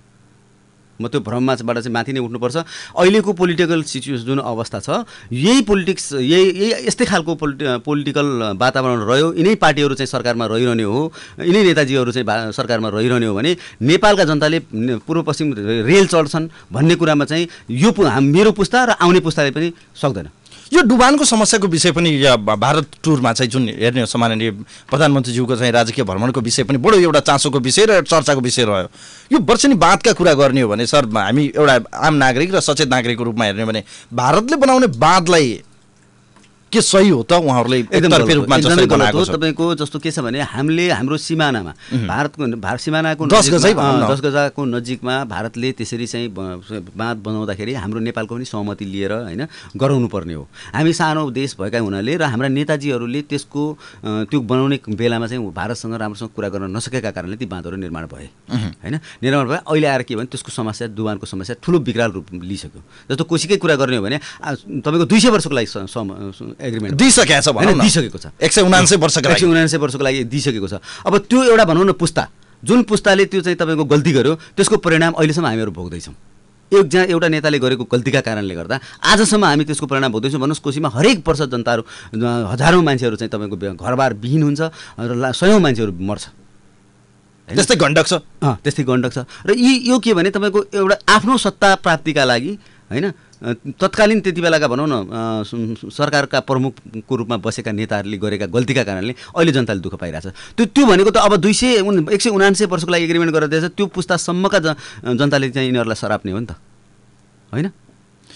म त्यो भ्रमबाट चाहिँ माथि नै उठ्नुपर्छ। अहिलेको पोलिटिकल सिचुएसन जुन अवस्था छ यही पोलिटिक्स यस्तै खालको पोलिटिकल वातावरण रह्यो, यिनै पार्टीहरू चाहिँ सरकारमा रहिरहने हो, यिनै नेताजीहरू चाहिँ सरकारमा रहिरहने हो भने नेपालका जनताले पूर्व पश्चिम रेल चढ्छन् भन्ने कुरामा चाहिँ यो मेरो पुस्ता र आउने पुस्ताले पनि सक्दैन। यो डुबानको समस्याको विषय पनि भारत टुरमा चाहिँ जुन हेर्ने हो सम्माननीय प्रधानमन्त्रीज्यूको चाहिँ राजकीय भ्रमणको विषय पनि बडो एउटा चासोको विषय र चर्चाको विषय रह्यो। यो वर्षेनी बाँधका कुरा गर्ने हो भने सर हामी एउटा आम नागरिक र सचेत नागरिकको रूपमा हेर्ने हो भने भारतले बनाउने बाँधलाई के सही हो त उहाँहरूले एकतर्फी रूपमा जसरी बनाएको छ? तपाईँको जस्तो के छ भने हामीले हाम्रो सिमानामा भारतको सिमानाको 10 गजाको नजिकमा भारतले त्यसरी चाहिँ बाँध बनाउँदाखेरि हाम्रो नेपालको पनि सहमति लिएर होइन गराउनु पर्ने हो। हामी सानो देश भएका हुनाले र हाम्रा नेताजीहरूले त्यसको त्यो बनाउने बेलामा चाहिँ भारतसँग राम्रोसँग कुरा गर्न नसकेका कारणले ती बाँधहरू निर्माण भए होइन। निर्माण भए अहिले आएर के भने त्यसको समस्या डुबानको समस्या ठुलो विकराल रूप लिइसक्यो। जस्तो कोसीकै कुरा गर्ने हो भने तपाईँको 200 वर्षको लागि एग्रिमेन्ट दिइसकेको छ भनौँ न, दिइसकेको छ 179 वर्षको लागि दिइसकेको छ। अब त्यो एउटा भनौँ न पुस्ता जुन पुस्ताले त्यो चाहिँ तपाईँको गल्ती गर्यो त्यसको परिणाम अहिलेसम्म हामीहरू भोग्दैछौँ। एउटा नेताले गरेको गल्तीका कारणले गर्दा आजसम्म हामी त्यसको परिणाम भोग्दैछौँ। भन्नुहोस् कोसीमा हरेक वर्ष जनताहरू हजारौँ मान्छेहरू चाहिँ तपाईँको घरबार विहीन हुन्छ र 100औं मान्छेहरू मर्छ। त्यस्तै गण्डक छ त्यस्तै गण्डक छ। र यो के भने तपाईँको एउटा आफ्नो सत्ता प्राप्तिका लागि होइन तत्कालीन त्यति बेलाका भनौँ न सरकारका प्रमुखको रूपमा बसेका नेताहरूले गरेका गल्तीका कारणले अहिले जनताले दुःख पाइरहेछ। त्यो भनेको त अब 179 वर्षको लागि एग्रिमेन्ट गरेर दिएछ, त्यो पुस्तासम्मका जनताले चाहिँ यिनीहरूलाई सराप्ने हो नि त होइन।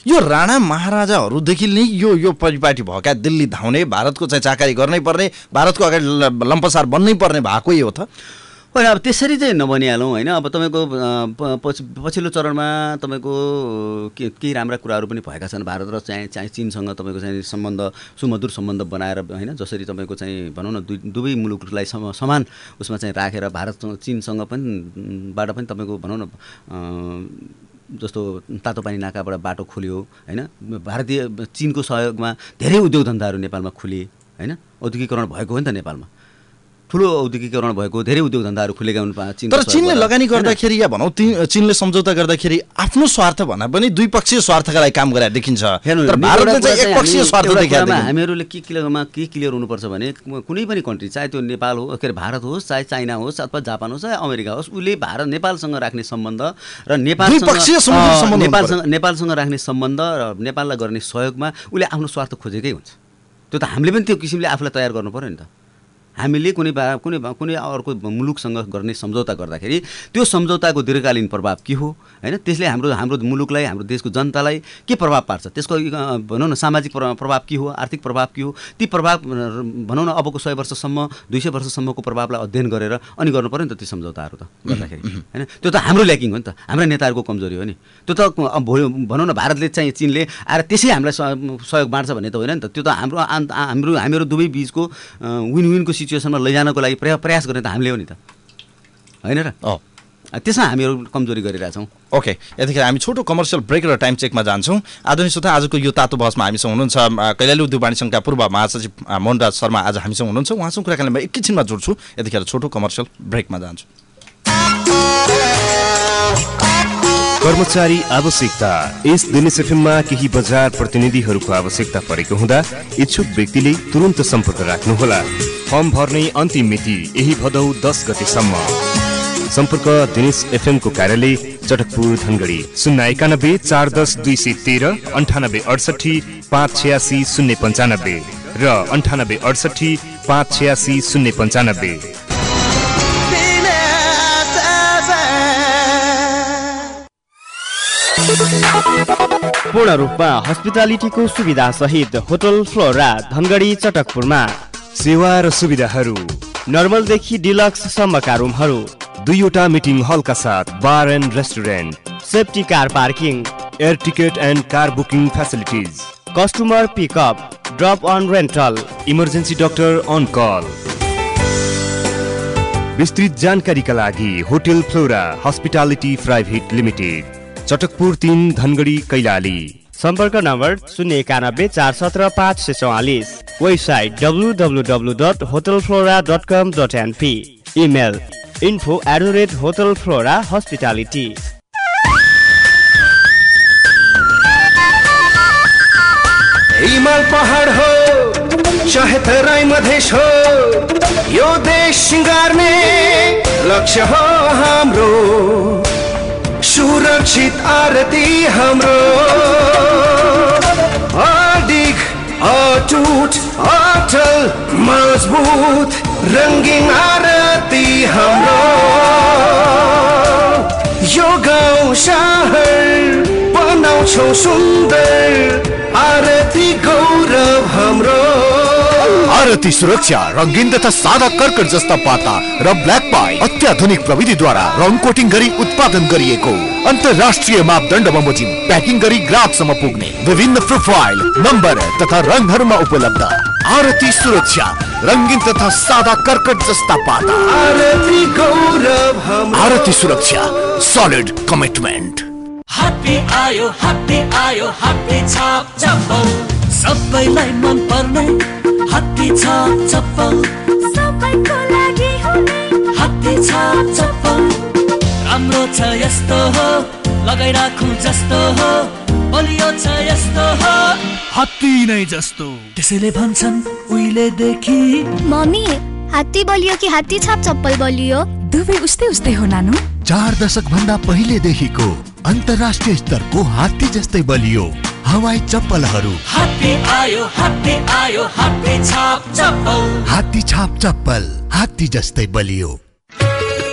यो राणा महाराजाहरूदेखि नै यो परिपाटी भएका दिल्ली धाउने भारतको चाहिँ चाकरी गर्नै पर्ने भारतको अगाडि लम्पसार बन्नै पर्ने भएकै हो त होइन अब त्यसरी चाहिँ नबनिहालौँ होइन अब तपाईँको पछिल्लो चरणमा तपाईँको केही राम्रा कुराहरू पनि भएका छन् भारत र चाहिँ चीनसँग तपाईँको चाहिँ सम्बन्ध सुमधुर सम्बन्ध बनाएर होइन जसरी तपाईँको चाहिँ भनौँ न दुवै मुलुकलाई समान उसमा चाहिँ राखेर भारतसँग चीनसँग पनि बाट पनि तपाईँको भनौँ न जस्तो तातो पानी नाकाबाट बाटो खोल्यो होइन भारतीय चीनको सहयोगमा धेरै उद्योग धन्दाहरू नेपालमा खुले होइन औद्योगिकरण भएको हो नि त नेपालमा ठुलो औद्योगिकरण भएको धेरै उद्योग धन्दाहरू खुलेका हुन् तर चीनले लगानी गर्दाखेरि या भनौँ चीनले सम्झौता गर्दाखेरि आफ्नो स्वार्थ भन्दा पनि द्विपक्षीय स्वार्थका लागि काम गरेर देखिन्छ तर भारतले चाहिँ एकपक्षीय स्वार्थ देखाएको हामीहरूले के क्लियर हुनुपर्छ भने कुनै पनि कन्ट्री चाहे त्यो नेपाल हो के अरे भारत होस् चाहे चाइना होस् अथवा जापान होस् चाहे अमेरिका होस् उसले नेपालसँग राख्ने सम्बन्ध र नेपालसँग राख्ने सम्बन्ध र नेपाललाई गर्ने सहयोगमा उसले आफ्नो स्वार्थ खोजेकै हुन्छ त्यो त हामीले पनि त्यो किसिमले आफूलाई तयार गर्नु पर्यो नि त हामीले कुनै अर्को मुलुकसँग गर्ने सम्झौता गर्दाखेरि त्यो सम्झौताको दीर्घकालीन प्रभाव के हो होइन त्यसले हाम्रो मुलुकलाई हाम्रो देशको जनतालाई के प्रभाव पार्छ त्यसको भनौँ न सामाजिक प्रभाव के हो आर्थिक प्रभाव के हो ती प्रभाव भनौँ न अबको 100 वर्षसम्म 200 वर्षसम्मको प्रभावलाई अध्ययन गरेर अनि गर्नु पर्यो नि त ती सम्झौताहरू त गर्दाखेरि होइन त्यो त हाम्रो ल्याकिङ हो नि त हाम्रा नेताहरूको कमजोरी हो नि त्यो त भनौँ न भारतले चाहिँ चीनले आएर त्यसै हामीलाई सहयोग बाँड्छ भन्ने त होइन नि त त्यो त हामीहरू दुवै बिचको विन विनको सिचुएसनमा लैजानको लागि प्रयास गर्ने त हामीले हो नि त होइन र त्यसमा हामीहरू कमजोरी गरिरहेछौँ ओके यतिखेर हामी छोटो कमर्सियल ब्रेक र टाइम चेकमा जान्छौँ आदरणीय श्रोता आजको यो तातो बहसमा हामीसँग हुनुहुन्छ कैलाली उद्योग वाणिज्य सङ्घका पूर्व महासचिव मोहनराज शर्मा आज हामीसँग हुनुहुन्छ उहाँसँग कुराकानीमा एकैछिनमा जोड्छु यतिखेर छोटो कमर्सियल ब्रेकमा जान्छु कर्मचारी आवश्यकता यस दिनेश एफएममा केही बजार प्रतिनिधिहरूको आवश्यकता परेको हुँदा इच्छुक व्यक्तिले तुरुन्त सम्पर्क राख्नुहोला फर्म भर्ने अन्तिम मिति यही भदौ 10 गतेसम्म सम्पर्क दिनेश एफएमको कार्यालय चटकपुर धनगढी 091 410 213 98 68 586 095 र 98 68 586 095 पूर्ण रूपमा हस्पिटालिटीको सुविधा सहित होटल फ्लोरा धनगढी चटकपुरमा सेवा र सुविधाहरू नर्मलदेखि डिलक्स सम्मका रुमहरू 2वटा मिटिङ हलका साथ bar and restaurant safety car parking air ticket and car booking facilities customer pickup drop on rental emergency doctor on call विस्तृत जानकारीका लागि hotel Flora hospitality private limited Chatakpur 3 Dhangadhi Kailali सम्पर्क number 091 417 544 website www.hotelflora.com.np email info@hotelflora hospitality हिमाल पहाड हो चाहे तराई मधेश हो यो देश सिंगार्ने लक्ष्य हो हाम्रो सुरक्षित आरती हाम्रो अडिग अटुट अटल मजबुत रङ्गीन आरती हाम्रो यो गाउँ शहर बनाउँछौ सुन्दर आरती गौरव हाम्रो आरती सुरक्षा रंगीन तथा सादा कर्कट जस्ता पाता र ब्ल्याक पाइप अत्याधुनिक प्रविधिद्वारा रङ कोटिङ गरी उत्पादन गरिएको अन्तर्राष्ट्रिय मापदण्ड बमोजिम प्याकिङ गरी ग्राहकसम्म पुग्ने विभिन्न प्रोफाइल नम्बर तथा रङहरूमा उपलब्ध आरती सुरक्षा रंगीन तथा सादा कर्कट जस्ता पाता आरती गौरव हाम्रो आरती सुरक्षा सलिड कमिटमेन्ट ह्याप्पी आयो ह्याप्पी छाप चप्पल सबैलाई मन पर्ने ह्याप्पी छाप चप्पल सबैको लागि हुने ह्याप्पी छाप चप्पल राम्रो छ यस्तो हो लगाइराखौँ जस्तो हो बलियो छ यस्तो हो हात्ती नै जस्तो त्यसैले भन्छन् उहिलेदेखि मम्मी हात्ती बलियो कि हात्ती छाप चप्पल बलियो दुवै उस्तै उस्तै हो नानु 4 दशक भन्दा पहिलेदेखिको अन्तर्राष्ट्रिय स्तरको हात्ती जस्तै बलियो हवाई चप्पलहरू ह्याप्पी आयो ह्याप्पी छाप चप्पल हात्ती छाप चप्पल हात्ती जस्तै बलियो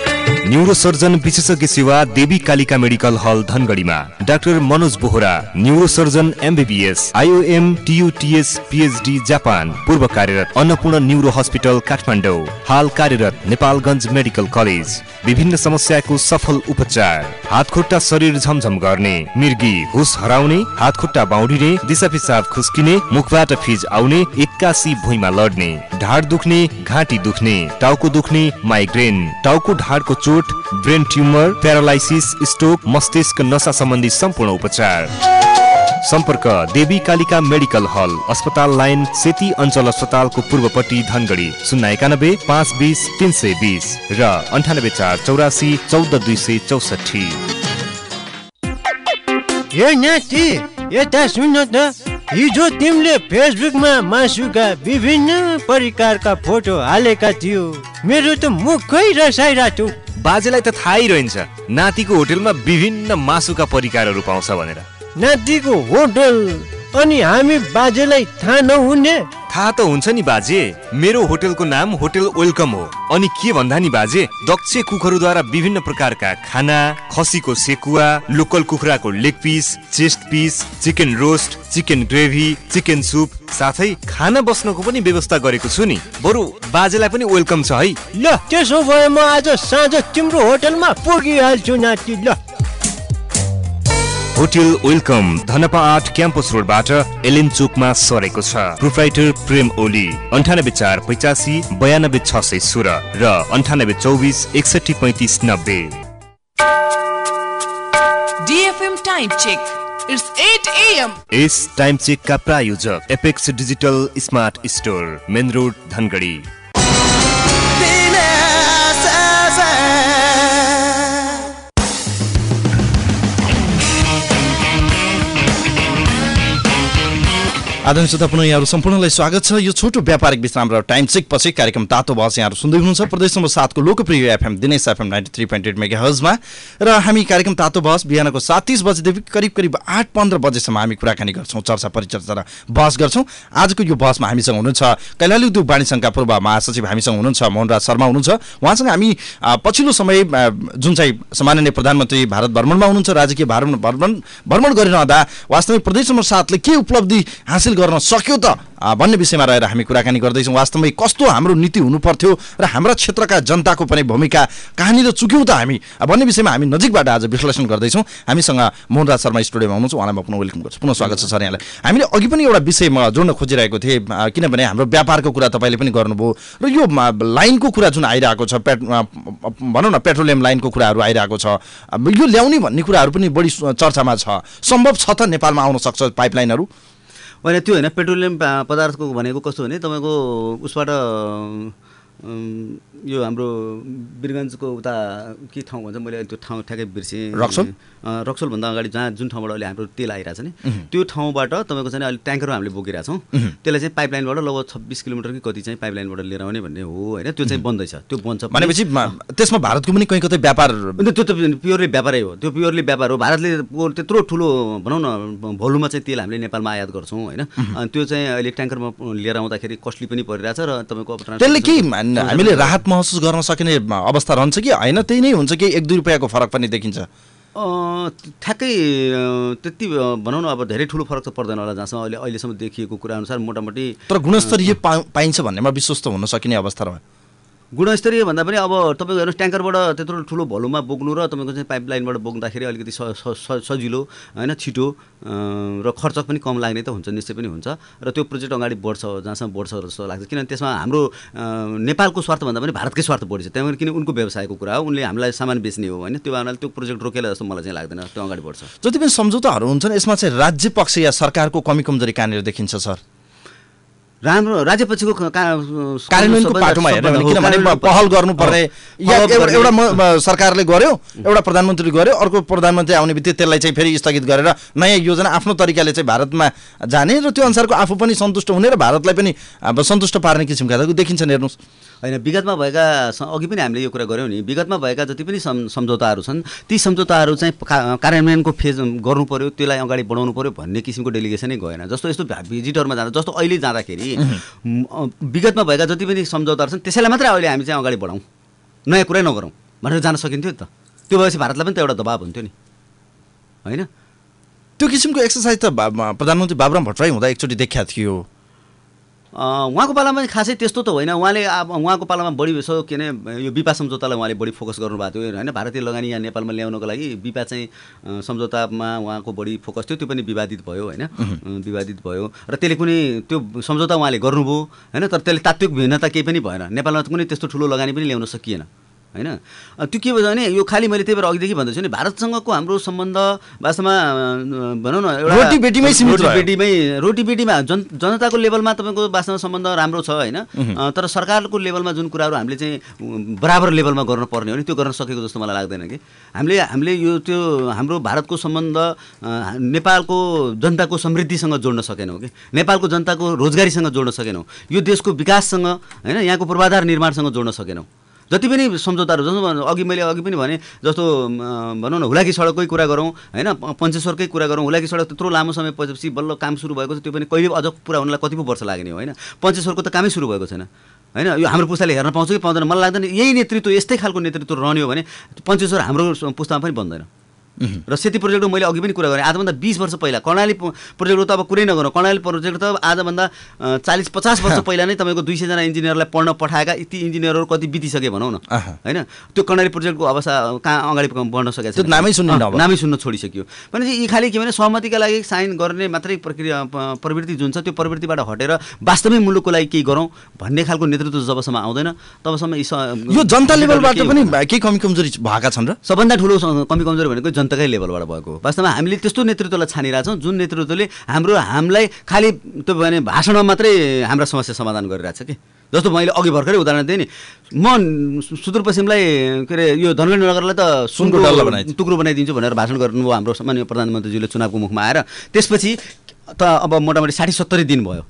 न्यूरोसर्जन विशेषज्ञ सेवा देवी कालिका मेडिकल हल धनगढीमा। Doctor Manoj Bohara, neurosurgeon MBBS, IOM TUTS PhD Japan. पूर्व कार्यरत अन्नपूर्ण न्यूरो हस्पिटल काठमाडौँ। हाल कार्यरत नेपालगञ्ज मेडिकल कलेज। विभिन्न समस्याको सफल उपचार। हातखुट्टा शरीर झमझम गर्ने, मिर्गी, हुस हराउने, हातखुट्टा बाउडिने, दिशा पिसाब खुस्किने, मुखबाट फिज आउने, एक्कासी भुइँमा लड्ने, ढाड दुख्ने, घाँटी दुख्ने, टाउको दुख्ने, माइग्रेन, टाउको ढाडको चोट, ब्रेन ट्युमर, प्यारालाइसिस, स्ट्रोक, मस्तिष्क नसा सम्बन्धी सम्पूर्ण उपचार। सम्पर्क देवी कालिका मेडिकल हल, अस्पताल लाइन, सेती अञ्चल अस्पतालको पूर्वपट्टि धनगढी। 091 520 320 र 98 484 14264। ए नाति, यता सुन त, हिजो तिमीले फेसबुकमा मासुका विभिन्न प्रकारका फोटो हालेका थियो। मेरो त मुखै रसाइरहेको। बाजेलाई त थाहै रहन्छ नातिको होटलमा विभिन्न मासुका परिकारहरू पाउँछ भनेर। नातिको होटल अनि हामी बाजेलाई थाहा नहुने? थाहा त हुन्छ नि बाजे, मेरो होटलको नाम होटल वेलकम हो। अनि के भन्दा नि बाजे, दक्ष कुकहरूद्वारा विभिन्न प्रकारका खाना, खसीको सेकुवा, लोकल कुखुराको leg piece, chest piece, chicken roast, chicken gravy, chicken soup, साथै खाना बस्नको पनि व्यवस्था गरेको छु नि। बरु बाजेलाई पनि वेलकम छ है। ल त्यसो भए म आज साँझ तिम्रो होटलमा पुगिहाल्छु नाति। ल होटल वेलकम धनपा 8 क्याम्पस रोडबाट एलेन चोकमा सरेको छ। प्रोप्राइटर प्रेम ओली। 98 485 92 616 र 98 24 61 35 90। DFM time check. It's 8 AM. इस टाइम चेक का प्रायोजक Apex digital smart store, main road Dhangadhi. आदरणीय श्रोता, पुनः यहाँहरू सम्पूर्णलाई स्वागत छ। यो छोटो व्यापारिक विश्राम र टाइम चेक पछि कार्यक्रम तातो बहस यहाँहरू सुन्दै हुनुहुन्छ प्रदेश नम्बर 7 को लोकप्रिय FM दिनेश FM 93.8 मेगाहर्जमा। र हामी कार्यक्रम तातो बहस बिहानको 7:30 बजेदेखि करिब 8:15 बजेसम्म हामी कुराकानी गर्छौँ, चर्चा परिचर्चा र बहस गर्छौँ। आजको यो बहसमा हामीसँग हुनुहुन्छ कैलाली उद्योग वाणिज्य संघका पूर्व महासचिव हामीसँग हुनुहुन्छ मोहनराज शर्मा हुनुहुन्छ। उहाँसँग हामी पछिल्लो समय जुन चाहिँ सम्माननीय प्रधानमन्त्री भारत भ्रमणमा हुनुहुन्छ, राजकीय भ्रमण गरिरहँदा वास्तविक प्रदेश नम्बर 7 ले के उपलब्धि हासिल गर्न सक्यो त भन्ने विषयमा रहेर हामी कुराकानी गर्दैछौँ। वास्तवमै कस्तो हाम्रो नीति हुनु पर्थ्यो र हाम्रा क्षेत्रका जनताको पनि भूमिका कहाँनिर चुक्यौँ त हामी भन्ने विषयमा हामी नजिकबाट आज विश्लेषण गर्दैछौँ। हामीसँग मोहनराज शर्मा स्टुडियोमा हुनुहुन्छ, उहाँलाई म पुनः वेलकम गर्छु। पुनः स्वागत छ सर यहाँलाई। हामीले अघि पनि एउटा विषयमा जोड्न खोजिरहेको थिएँ, किनभने हाम्रो व्यापारको कुरा तपाईँले पनि गर्नुभयो र यो लाइनको कुरा जुन आइरहेको छ, भनौँ न पेट्रोलियम लाइनको कुराहरू आइरहेको छ, यो ल्याउने भन्ने कुराहरू पनि बढी चर्चामा छ। सम्भव छ त नेपालमा आउन सक्छ पाइपलाइनहरू? होइन, त्यो होइन। पेट्रोलियम पदार्थको भनेको कस्तो भने तपाईँको उसबाट यो हाम्रो वीरगञ्जको उता के ठाउँ भन्छ, मैले त्यो ठाउँ ठ्याक्कै बिर्सेँ। रक्सोलभन्दा अगाडि जहाँ जुन ठाउँबाट अहिले हाम्रो तेल आइरहेछ नि, त्यो ठाउँबाट तपाईँको चाहिँ अहिले ट्याङ्करहरू हामीले बोकिरहेछौँ। त्यसलाई चाहिँ पाइपलाइनबाट लगभग 26 किलोमिटर कि कति चाहिँ पाइपलाइनबाट लिएर आउने भन्ने हो होइन। त्यो चाहिँ बन्दैछ, त्यो बन्छ भनेपछि त्यसमा भारतको पनि कहीँ कतै व्यापार, त्यो त प्योरली व्यापारै हो। त्यो प्योरली व्यापार हो। भारतले त्यत्रो ठुलो भनौँ न भोल्युममा चाहिँ तेल हामीले नेपालमा आयात गर्छौँ होइन। अनि त्यो चाहिँ अहिले ट्याङ्करमा लिएर आउँदाखेरि कस्टली पनि परिरहेछ र तपाईँको त्यसले के हामीले राहत महसुस गर्न सकिने अवस्था रहन्छ कि होइन? त्यही नै हुन्छ कि 1-2 रुपियाँको फरक पनि देखिन्छ? ठ्याक्कै त्यति भनौँ न अब धेरै ठुलो फरक त पर्दैन होला जहाँसम्म अहिलेसम्म देखिएको कुरा अनुसार मोटामोटी। तर गुणस्तरीय पाइन्छ भन्नेमा विश्वस्त हुन सकिने अवस्था रह्यो? गुणस्तरीय भन्दा पनि अब तपाईँको हेर्नुहोस् ट्याङ्करबाट त्यत्रो ठुलो भोल्युममा बोक्नु र तपाईँको चाहिँ पाइपलाइनबाट बोक्दाखेरि अलिकति सजिलो होइन, छिटो र खर्च पनि कम लाग्ने त हुन्छ, निश्चय पनि हुन्छ। र त्यो प्रोजेक्ट अगाडि बढ्छ जहाँसम्म बढ्छ जस्तो लाग्छ। किनभने त्यसमा हाम्रो नेपालको स्वार्थभन्दा पनि भारतकै स्वार्थ बढी छ। त्यहाँबाट किन उनको व्यवसायको कुरा हो, उनले हामीलाई सामान बेच्ने हो होइन। त्यो भावनाले त्यो प्रोजेक्ट रोकेला जस्तो मलाई चाहिँ लाग्दैन, त्यो अगाडि बढ्छ। जति पनि सम्झौताहरू हुन्छन् यसमा चाहिँ राज्य पक्ष या सरकारको कमी कमजोरी कहाँनिर देखिन्छ सर? राम्रो राज्यपछिको कार्यान्वयनको पाटोमा हेर्ने, किनभने पहल गर्नुपर्ने एउटा सरकारले गर्यो, एउटा प्रधानमन्त्रीले गर्यो, अर्को प्रधानमन्त्री आउने बित्तिकै त्यसलाई चाहिँ फेरि स्थगित गरेर नयाँ योजना आफ्नो तरिकाले चाहिँ भारतमा जाने र त्यो अनुसारको आफू पनि सन्तुष्ट हुने र भारतलाई पनि सन्तुष्ट पार्ने किसिमका देखिन्छन्। हेर्नुहोस् होइन, विगतमा भएका अघि पनि हामीले यो कुरा गऱ्यौँ नि, विगतमा भएका जति पनि सम्झौताहरू छन् ती सम्झौताहरू चाहिँ कार्यान्वयनको फेज गर्नु पर्यो, त्यसलाई अगाडि बढाउनु पर्यो भन्ने किसिमको डेलिगेसनै गएन। जस्तो यस्तो भिजिटरमा जाँदा, जस्तो अहिले जाँदाखेरि विगतमा भएका जति पनि सम्झौताहरू छन् त्यसैलाई मात्रै अहिले हामी चाहिँ अगाडि बढाउँ, नयाँ कुरै नगरौँ भनेर जान सकिन्थ्यो नि त। त्यो भएपछि भारतलाई पनि त एउटा दबाब हुन्थ्यो नि होइन। त्यो किसिमको एक्सर्साइज त प्रधानमन्त्री बाबुराम भट्टराई हुँदा एकचोटि देखिया थियो। उहाँको पालामा खासै त्यस्तो त होइन। उहाँले उहाँको पालामा बढी के अरे यो बिपा सम्झौतालाई उहाँले बढी फोकस गर्नुभएको थियो होइन। भारतीय लगानी यहाँ नेपालमा ल्याउनको लागि बिपा चाहिँ सम्झौतामा उहाँको बढी फोकस थियो। त्यो पनि विवादित भयो होइन, विवादित भयो र त्यसले कुनै त्यो सम्झौता उहाँले गर्नुभयो होइन, तर त्यसले तात्विक भिन्नता केही पनि भएन। नेपालमा कुनै त्यस्तो ठुलो लगानी पनि ल्याउन सकिएन होइन। त्यो के भयो भने यो खालि मैले त्यही भएर अघिदेखि भन्दैछु नि भारतसँगको हाम्रो सम्बन्ध वास्तवमा भनौँ न एउटा रोटी बेटीमा जनताको लेभलमा तपाईँको वास्तवमा सम्बन्ध राम्रो छ होइन। तर सरकारको लेभलमा जुन कुराहरू हामीले चाहिँ बराबर लेभलमा गर्नुपर्ने हो नि त्यो गर्न सकेको जस्तो मलाई लाग्दैन कि। हामीले यो त्यो हाम्रो भारतको सम्बन्ध नेपालको जनताको समृद्धिसँग जोड्न सकेनौँ कि, नेपालको जनताको रोजगारीसँग जोड्न सकेनौँ, यो देशको विकाससँग होइन, यहाँको पूर्वाधार निर्माणसँग जोड्न सकेनौँ। जति पनि सम्झौताहरू जस्तो मैले अघि पनि भने जस्तो भनौँ न हुलाकी सडककै कुरा गरौँ होइन, पञ्चेश्वरकै कुरा गरौँ। हुलाकी सडक त्यत्रो लामो समय पछि बल्ल काम सुरु भएको छ, त्यो पनि कहिले अझ पुरा हुनलाई कति पो वर्ष लाग्ने हो होइन। पञ्चेश्वरको त कामै सुरु भएको छैन होइन। यो हाम्रो पुस्ताले हेर्न पाउँछ कि पाउँदैन मलाई लाग्दैन। यही नेतृत्व यस्तै खालको नेतृत्व रहने हो भने पञ्चेश्वर हाम्रो पुस्तामा पनि बन्दैन। र सेती प्रोजेक्टको मैले अघि पनि कुरा गरेँ, आजभन्दा 20 वर्ष पहिला कर्णाली प्रोजेक्टको त अब कुरै नगरौँ। कर्णाली प्रोजेक्ट त आजभन्दा 40-50 वर्ष पहिला नै तपाईँको 200 जना इन्जिनियरलाई पढ्न पठाएका ती इन्जिनियरहरू कति बितिसके भनौँ न होइन। त्यो कर्णाली प्रोजेक्टको अवस्था कहाँ अगाडि बढ्न सकेको छ, नामै सुन्न छोडिसक्यो। भने चाहिँ यी खालि के भने सहमतिका लागि साइन गर्ने मात्रै प्रवृत्ति जुन छ त्यो प्रवृत्तिबाट हटेर वास्तविक मुलुकको लागि केही गरौँ भन्ने खालको नेतृत्व जबसम्म आउँदैन तबसम्म यो जनता लेभलबाट पनि केही कमी कमजोरी भएका छन् र सबभन्दा ठुलो कमी कमजोरी भनेको जनताकै लेभलबाट भएको। वास्तवमा हामीले त्यस्तो नेतृत्वलाई छानिरहेछौँ जुन नेतृत्वले हामीलाई खालि त्यो भने भाषणमा मात्रै हाम्रा समस्या समाधान गरिरहेछ कि। जस्तो मैले अघि भर्खरै उदाहरण दिएँ नि, म सुदूरपश्चिमलाई के अरे यो धनगढी नगरलाई त सुनको टुक्रो बनाइदिन्छु भनेर भाषण गर्नुभयो हाम्रो माननीय प्रधानमन्त्रीजीले चुनावको मुखमा आएर। त्यसपछि त अब मोटामोटी 60-70 दिन भयो।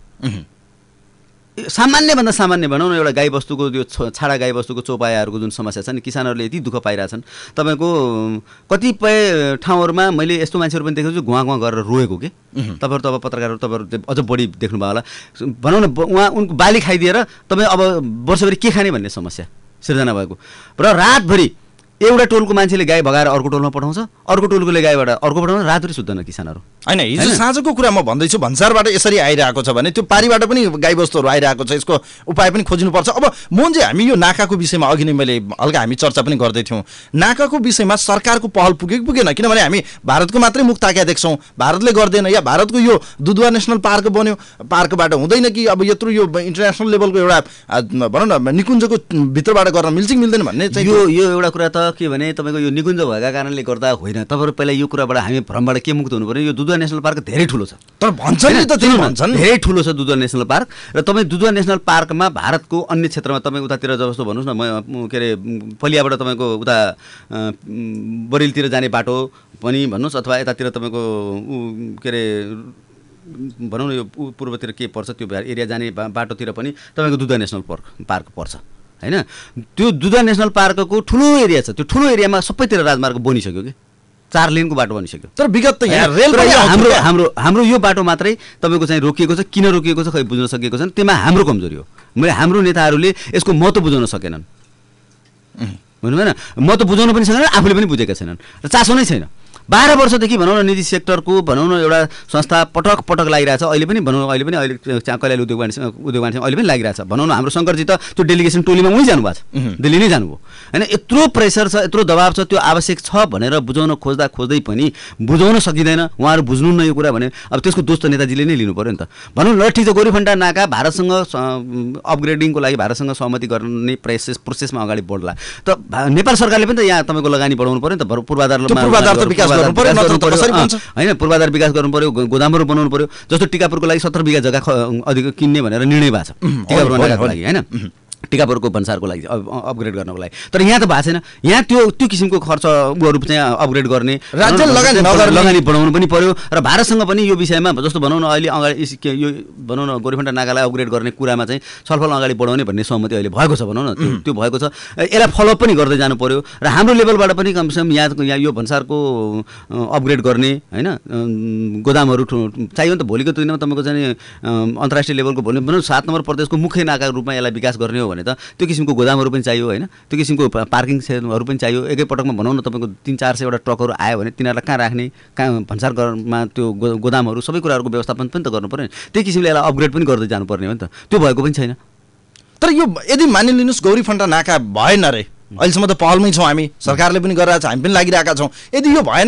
सामान्यभन्दा सामान्य भनौँ न एउटा गाईबस्तुको त्यो छाडा गाईबस्तुको चौपायाहरूको जुन समस्या छ नि, किसानहरूले यति दुःख पाइरहेछन्। तपाईँको कतिपय ठाउँहरूमा मैले यस्तो मान्छेहरू पनि देखेको छु गुवा गरेर रोएको कि। तपाईँहरू त अब पत्रकारहरू तपाईँहरू अझ बढी देख्नुभयो होला। भनौँ न उहाँ उनको बाली खाइदिएर तपाईँ अब वर्षभरि के खाने भन्ने समस्या सिर्जना भएको र रातभरि एउटा टोलको मान्छेले गाई भगाएर अर्को टोलमा पठाउँछ, अर्को टोलकोले गाईबाट अर्को पठाउँछ, रातभरि सुत्दैन किसानहरू होइन। हिजो साँझको कुरा म भन्दैछु, भन्सारबाट यसरी आइरहेको छ भने त्यो पारीबाट पनि गाईबस्तुहरू आइरहेको छ, यसको उपाय पनि खोज्नुपर्छ। अब मोहनजी हामी यो नाकाको विषयमा अघि नै मैले हल्का हामी चर्चा पनि गर्दै थियौँ। नाकाको विषयमा सरकारको पहल पुगेन, किनभने हामी भारतको मात्रै मुख ताक्या देख्छौँ, भारतले गर्दैन या भारतको यो दुधवा नेसनल पार्क बन्यो, पार्कबाट हुँदैन कि अब यत्रो यो इन्टरनेसनल लेभलको एउटा भनौँ न निकुञ्जको भित्रबाट गर्न मिल्छ कि मिल्दैन भन्ने चाहिँ यो एउटा कुरा त के भने तपाईँको यो निकुञ्ज भएका कारणले गर्दा होइन। तपाईँहरू पहिला यो कुराबाट हामी भ्रमबाट के मुक्त हुनु पर्यो, यो दुधवा नेसनल पार्क धेरै ठुलो छ। तर भन्छन् नि त त्यही भन्छन्, धेरै ठुलो छ दुधवा नेसनल पार्क। र तपाईँ दुधवा नेसनल पार्कमा भारतको अन्य क्षेत्रमा तपाईँ उतातिर जस्तो भन्नुहोस् न, के अरे पलियाबाट तपाईँको उता बरेलीतिर जाने बाटो पनि भन्नुहोस् अथवा यतातिर तपाईँको के अरे भनौँ न यो पूर्वतिर के पर्छ त्यो एरिया जाने बाटोतिर पनि तपाईँको दुधवा नेसनल पार्क पर्छ होइन। त्यो दुधवा नेसनल पार्कको ठुलो एरिया छ, त्यो ठुलो एरियामा सबैतिर राजमार्ग बनिसक्यो कि, 4 लेनको बाटो बनिसक्यो। तर विगत त यहाँ रेल हाम्रो यो बाटो मात्रै तपाईँको चाहिँ रोकिएको छ। किन रोकिएको छ खै बुझ्न सकेको छैन, त्यसमा हाम्रो कमजोरी हो। हाम्रो नेताहरूले यसको महत्त्व बुझाउन सकेनन् भनौँ होइन, महत्त्व बुझाउन पनि सकेनन्, आफूले पनि बुझेका छैनन् र चासो नै छैन। 12 वर्षदेखि भनौँ न निजी सेक्टरको भनौँ न एउटा संस्था पटक लागिरहेछ। अहिले पनि कैलाली उद्योग वाणिज्य अहिले पनि लागिरहेछ। भनौँ न हाम्रो शङ्करजी त त्यो डेलिगेसन टोलीमा उहीँ जानुभएको छ, दिल्ली नै जानुभयो होइन। यत्रो प्रेसर छ, यत्रो दबाब छ, त्यो आवश्यक छ भनेर बुझाउन खोज्दै पनि बुझाउन सकिँदैन। उहाँहरू बुझ्नुहुन्न यो कुरा भने अब त्यसको दोष त नेताजीले नै लिनु पऱ्यो नि त। भनौँ न ठिक छ, गोरीफन्टा नाका भारतसँग अपग्रेडिङको लागि भारतसँग सहमति गर्ने प्रोसेसमा अगाडि बढ्ला त नेपाल सरकारले पनि त यहाँ तपाईँको लगानी बढाउनु पऱ्यो नि त। पूर्वाधार विकास होइन, पूर्वाधार विकास गर्नु पर्यो, गोदामहरू बनाउनु पर्यो। जस्तो टिकापुरको लागि 17 बिघा जग्गा अधिक किन्ने भनेर निर्णय भएको छ टिकापुर बनाउनको लागि होइन, टिकापुरको भन्सारको लागि अपग्रेड गर्नको लागि। तर यहाँ त भएको छैन। यहाँ त्यो किसिमको खर्च उहरू चाहिँ अपग्रेड गर्ने राज्य लगानी बढाउनु पनि पर्यो। र भारतसँग पनि यो विषयमा जस्तो भनौँ न अहिले अगाडि यो भनौँ न गोरीफन्टा नाकालाई अपग्रेड गर्ने कुरामा चाहिँ छलफल अगाडि बढाउने भन्ने सहमति अहिले भएको छ भनौँ न, त्यो भएको छ। यसलाई फलोअप पनि गर्दै जानु पर्यो र हाम्रो लेभलबाट पनि कमसेकम यहाँ यो भन्सारको अपग्रेड गर्ने होइन, गोदामहरू चाहियो नि त। भोलिको दिनमा तपाईँको चाहिँ अन्तर्राष्ट्रिय लेभलको भनौँ 7 नम्बर प्रदेशको मुख्य नाकाको रूपमा यसलाई विकास गर्ने हो भने त त्यो किसिमको गोदामहरू पनि चाहियो होइन, त्यो किसिमको पार्किङ सेलहरू पनि चाहियो। एकै पटकमा भनौँ न तपाईँको 300-400 वटा ट्रकहरू आयो भने तिनीहरूलाई कहाँ राख्ने, कहाँ भन्सार घरमा त्यो गोदामहरू सबै कुराहरूको व्यवस्थापन पनि त गर्नु पर्यो नि। त्यही किसिमले यसलाई अपग्रेड पनि गर्दै जानुपर्ने हो नि त, त्यो भएको पनि छैन। तर यो यदि मानिलिनुहोस् गौरीफन्टा नाका भएन रे, अहिलेसम्म त पहलमै छौँ हामी, सरकारले पनि गरिरहेको छ, हामी पनि लागिरहेका छौँ, यदि यो भएन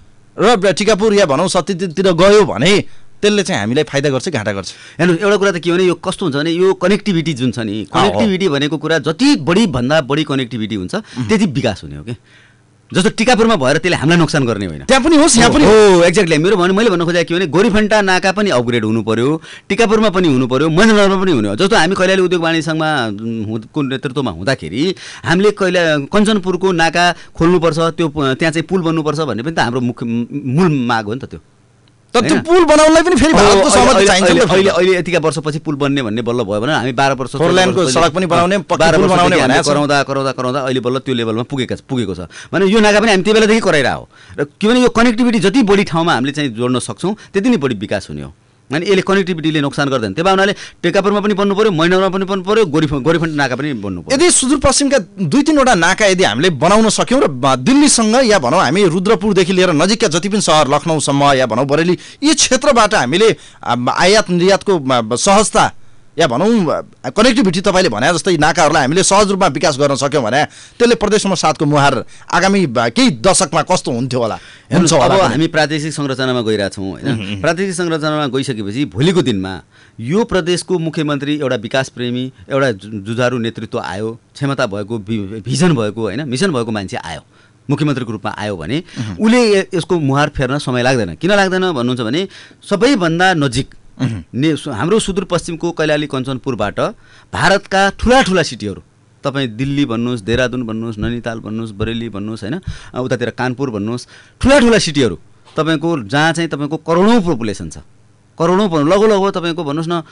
र टिकापुर या भनौँ सत्यतिर गयो भने त्यसले चाहिँ हामीलाई फाइदा गर्छ घाटा गर्छ? हेर्नुहोस् एउटा कुरा त के भने यो कस्तो हुन्छ भने यो कनेक्टिभिटी जुन छ नि, कनेक्टिभिटी भनेको कुरा जति भन्दा बढी कनेक्टिभिटी हुन्छ त्यति विकास हुने हो कि। जस्तो टिकापुरमा भएर त्यसले हामीलाई नोक्सान गर्ने होइन, त्यहाँ पनि होस् यहाँ पनि हो। एक्ज्याक्टली मैले भन्नु खोजेको के भने गोरीफन्टा नाका पनि अपग्रेड हुनु पर्यो, टिकापुरमा पनि हुनु पर्यो, महेन्द्रनगरमा पनि हुने हो। जस्तो हामी कैलाली उद्योग वाणिज्य सङ्घको नेतृत्वमा हुँदाखेरि हामीले कञ्चनपुरको नाका खोल्नुपर्छ, त्यो त्यहाँ चाहिँ पुल बन्नुपर्छ भन्ने पनि त हाम्रो मूल माग हो नि त। त्यो पुल बनाउनलाई पनि फेरि भारतको सहमति चाहिन्छ। अहिले यतिका वर्षपछि पुल बन्ने भन्ने बल्ल भयो भने हामी 12 वर्ष फोरलाइनको सडक पनि बनाउने, पक्का पुल बनाउने भनेर कराउँदा अहिले बल्ल त्यो लेभलमा पुगेको छ भने यो नाका पनि हामी त्यो बेलादेखि कराइरहेको हो। र के भने यो कनेक्टिभिटी जति बढी ठाउँमा हामीले चाहिँ जोड्न सक्छौँ त्यति नै बढी विकास हुने हो। अनि यसले कनेक्टिभिटीले नोक्सान गर्दैन। त्यही हुनाले टिकापुरमा पनि बन्नु पर्यो, महेन्द्रनगरमा पनि बन्नु पर्यो, गोरीफन्टा नाका पनि बन्नु पर्यो। यदि सुदूरपश्चिमका 2-3वटा नाका यदि हामीले बनाउन सक्यौँ र दिल्लीसँग या भनौँ हामी रुद्रपुरदेखि लिएर नजिकका जति पनि सहर लखनऊसम्म या भनौँ बरेली यी क्षेत्रबाट हामीले आयात निर्यातको सहजता या भनौँ कनेक्टिभिटी तपाईँले भने जस्तै नाकाहरूलाई हामीले सहज रूपमा विकास गर्न सक्यौँ भने त्यसले प्रदेश नम्बर 7को मुहार आगामी केही दशकमा कस्तो हुन्थ्यो होला? अब हामी प्रादेशिक संरचनामा गइरहेछौँ होइन। प्रादेशिक संरचनामा गइसकेपछि भोलिको दिनमा यो प्रदेशको मुख्यमन्त्री एउटा विकास प्रेमी, एउटा जुझारु नेतृत्व आयो, क्षमता भएको, भिजन भएको होइन, मिसन भएको मान्छे आयो, मुख्यमन्त्रीको रूपमा आयो भने उसले यसको मुहार फेर्न समय लाग्दैन। किन लाग्दैन भन्नुहुन्छ भने सबैभन्दा नजिक हाम्रो सुदूरपश्चिमको कैलाली कञ्चनपुरबाट भारतका ठुला सिटीहरू, तपाईँ दिल्ली भन्नुहोस्, देहरादुन भन्नुहोस्, नैनीताल भन्नुहोस्, बरेली भन्नुहोस् होइन, उतातिर कानपुर भन्नुहोस्, ठुला सिटीहरू तपाईँको जहाँ चाहिँ तपाईँको करोडौँ पपुलेसन छ, करोडौँ लगभग तपाईँको भन्नुहोस् न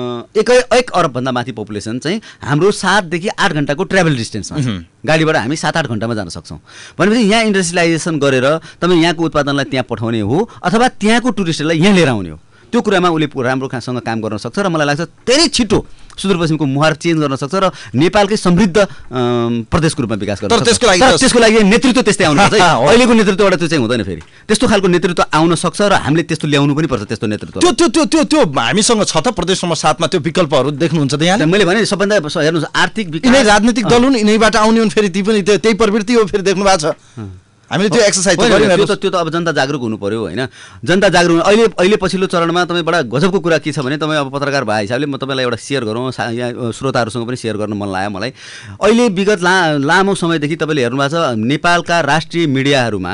1 अरबभन्दा माथि पपुलेसन चाहिँ हाम्रो 7 देखि 8 घन्टाको ट्राभल डिस्टेन्समा छ। गाडीबाट हामी 7-8 घन्टामा जान सक्छौँ भनेपछि यहाँ इन्डस्ट्रियलाइजेसन गरेर तपाईँ यहाँको उत्पादनलाई त्यहाँ पठाउने हो अथवा त्यहाँको टुरिस्टहरूलाई यहाँ लिएर आउने हो। त्यो कुरामा उसले राम्रोसँग काम गर्न सक्छ र मलाई लाग्छ धेरै छिटो सुदूरपश्चिमको मुहार चेन्ज गर्न सक्छ र नेपालकै समृद्ध प्रदेशको रूपमा विकास गर्न सक्छ। त्यसको लागि नेतृत्व त्यस्तै आउनुपर्छ। अहिलेको नेतृत्वबाट त्यो चाहिँ हुँदैन। फेरि त्यस्तो खालको नेतृत्व आउन सक्छ र हामीले त्यस्तो ल्याउनु पनि पर्छ। त्यस्तो नेतृत्व त्यो हामीसँग छ त प्रदेश नम्बर 7 मा त्यो विकल्पहरू देख्नुहुन्छ त यहाँ? मैले भने सबभन्दा हेर्नुहोस् आर्थिक विकास यिनै राजनीतिक दल हुन्, यिनैबाट आउने हुन्, फेरि ती पनि त्यही प्रवृत्ति हो। फेरि देख्नु भएको छ हामीले त्यो एक्सरसाइज त्यो त अब जनता जागरुक हुनु पर्यो होइन। जनता जागरुक अहिले पछिल्लो चरणमा तपाईँ बडा गजबको कुरा के छ भने तपाईँ अब पत्रकार भए हिसाबले म तपाईँलाई एउटा सेयर गरौँ, यहाँ श्रोताहरूसँग पनि सेयर गर्न मन लाग्यो मलाई। अहिले विगत लामो समयदेखि तपाईँले हेर्नु भएको छ नेपालका राष्ट्रिय मिडियाहरूमा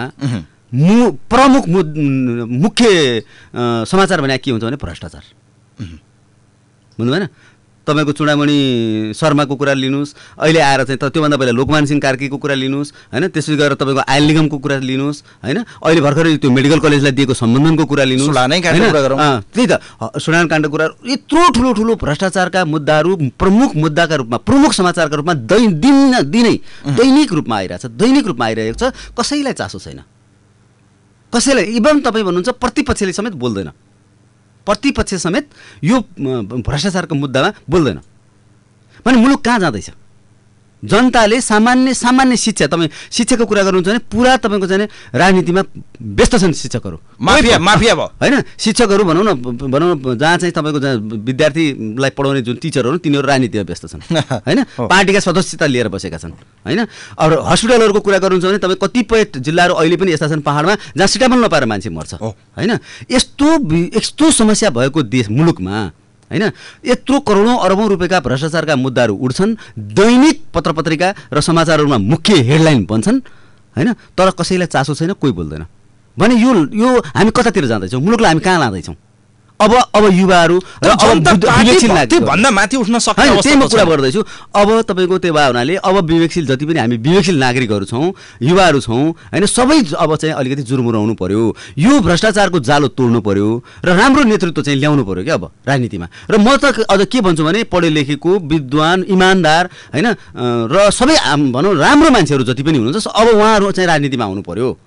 मुख्य समाचार भने के हुन्छ भने भ्रष्टाचार भन्नु भएन। तपाईँको चुडामणि शर्माको कुरा लिनुहोस्, अहिले आएर चाहिँ त्योभन्दा पहिला लोकमान सिंह कार्कीको कुरा लिनुहोस् होइन, त्यसपछि गएर तपाईँको आयल निगमको कुरा लिनुहोस् होइन, अहिले भर्खरै त्यो मेडिकल कलेजलाई दिएको सम्बन्धनको कुरा लिनुहोस्, त्यही त सुडान काण्डको कुरा। यत्रो ठुलो भ्रष्टाचारका मुद्दाहरू प्रमुख मुद्दाका रूपमा, प्रमुख समाचारका रूपमा दैनिक रूपमा आइरहेको छ। कसैलाई चासो छैन, कसैलाई इभन तपाईँ भन्नुहुन्छ प्रतिपक्षले समेत बोल्दैन, प्रतिपक्ष समेत यो भ्रष्टाचारको मुद्दामा बोल्दैन भने मुलुक कहाँ जाँदैछ? जनताले सामान्य शिक्षा, तपाईँ शिक्षाको कुरा गर्नुहुन्छ भने पुरा तपाईँको चाहिँ राजनीतिमा व्यस्त छन् शिक्षकहरू, माफिया भयो होइन। शिक्षकहरू भनौँ न जहाँ चाहिँ तपाईँको विद्यार्थीलाई पढाउने जुन टिचरहरू तिनीहरू राजनीतिमा व्यस्त छन् होइन, पार्टीका सदस्यता लिएर बसेका छन् होइन। अब हस्पिटलहरूको कुरा गर्नुहुन्छ भने तपाईँ कतिपय जिल्लाहरू अहिले पनि यस्ता छन् पहाडमा जहाँ सिटामल नपाएर मान्छे मर्छ होइन। यस्तो समस्या भएको देश मुलुकमा होइन यत्रो करोडौँ अरबौँ रुपियाँका भ्रष्टाचारका मुद्दाहरू उठ्छन्, दैनिक पत्रपत्रिका र समाचारहरूमा मुख्य हेडलाइन बन्छन् होइन, तर कसैलाई चासो छैन, कोही बोल्दैन भने यो हामी कतातिर जाँदैछौँ? मुलुकलाई हामी कहाँ लाँदैछौँ? अब युवाहरू र भन्दा माथि उठ्न सक्छ त्यही म कुरा गर्दैछु। अब तपाईँको त्यो भए हुनाले अब विवेकशील जति पनि हामी विवेकशील नागरिकहरू छौँ, युवाहरू छौँ होइन, सबै अब चाहिँ अलिकति जुर्मुराउनु पर्यो, यो भ्रष्टाचारको जालो तोड्नु पर्यो र राम्रो नेतृत्व चाहिँ ल्याउनु पर्यो क्या अब राजनीतिमा। र म त अझ के भन्छु भने पढे लेखेको विद्वान इमान्दार होइन र सबै भनौँ राम्रो मान्छेहरू जति पनि हुनुहुन्छ अब उहाँहरू चाहिँ राजनीतिमा आउनु पर्यो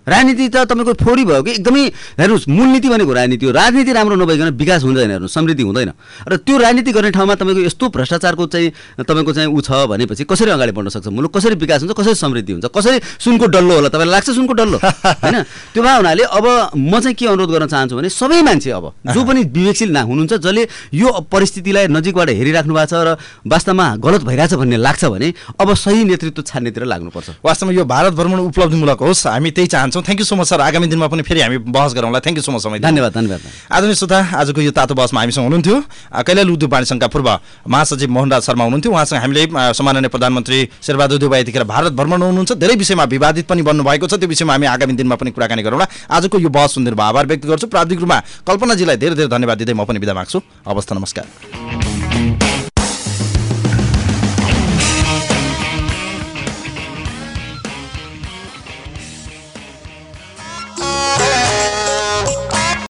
राजनीति त तपाईँको फोरी भयो कि एकदमै हेर्नुहोस् मूलनीति भनेको राजनीति हो राजनीति राम्रो नभइकन विकास हुँदैन हेर्नु समृद्धि हुँदैन र त्यो राजनीति गर्ने ठाउँमा तपाईँको यस्तो भ्रष्टाचारको चाहिँ तपाईँको चाहिँ ऊ छ भनेपछि कसरी अगाडि बढ्न सक्छ मुलुक कसरी विकास हुन्छ कसरी समृद्धि हुन्छ कसरी सुनको डल्लो होला तपाईँलाई लाग्छ सुनको डल्लो होइन त्यो भए हुनाले अब म चाहिँ के अनुरोध गर्न चाहन्छु भने सबै मान्छे अब जो पनि विवेकशील हुनुहुन्छ जसले यो परिस्थितिलाई नजिकबाट हेरिराख्नु भएको छ र वास्तवमा गलत भइरहेछ भन्ने लाग्छ भने अब सही नेतृत्व छान्नेतिर लाग्नुपर्छ वास्तवमा यो भारत भ्रमण उपलब्धिमूलक होस् हामी त्यही चाहन्छौँ thank you so much sir आगामी दिनमा पनि फेरि हामी बहस गरौँला थ्याङ्क यू सो मच समय धन्यवाद आदरणीय श्रोता आजको यो तातो बहसमा हामीसँग हुनुहुन्थ्यो कैलाली उद्योग वाणिज्य सङ्घका पूर्व महासचिव मोहनराज शर्मा हुनुहुन्थ्यो उहाँसँग हामीले सम्माननीय प्रधानमन्त्री शेरबहादुर देउवा यतिखेर भारत भ्रमण हुनुहुन्छ धेरै विषयमा विवादित पनि बन्नु भएको छ त्यो विषयमा हामी आगामी दिनमा पनि कुराकानी गरौँला आजको यो बहस सुनिदिनु भयो आभार व्यक्त गर्छु प्राविधिक रूपमा कल्पनाजीलाई धेरै धेरै धन्यवाद दिँदै म पनि बिदा माग्छु हवस् त नमस्कार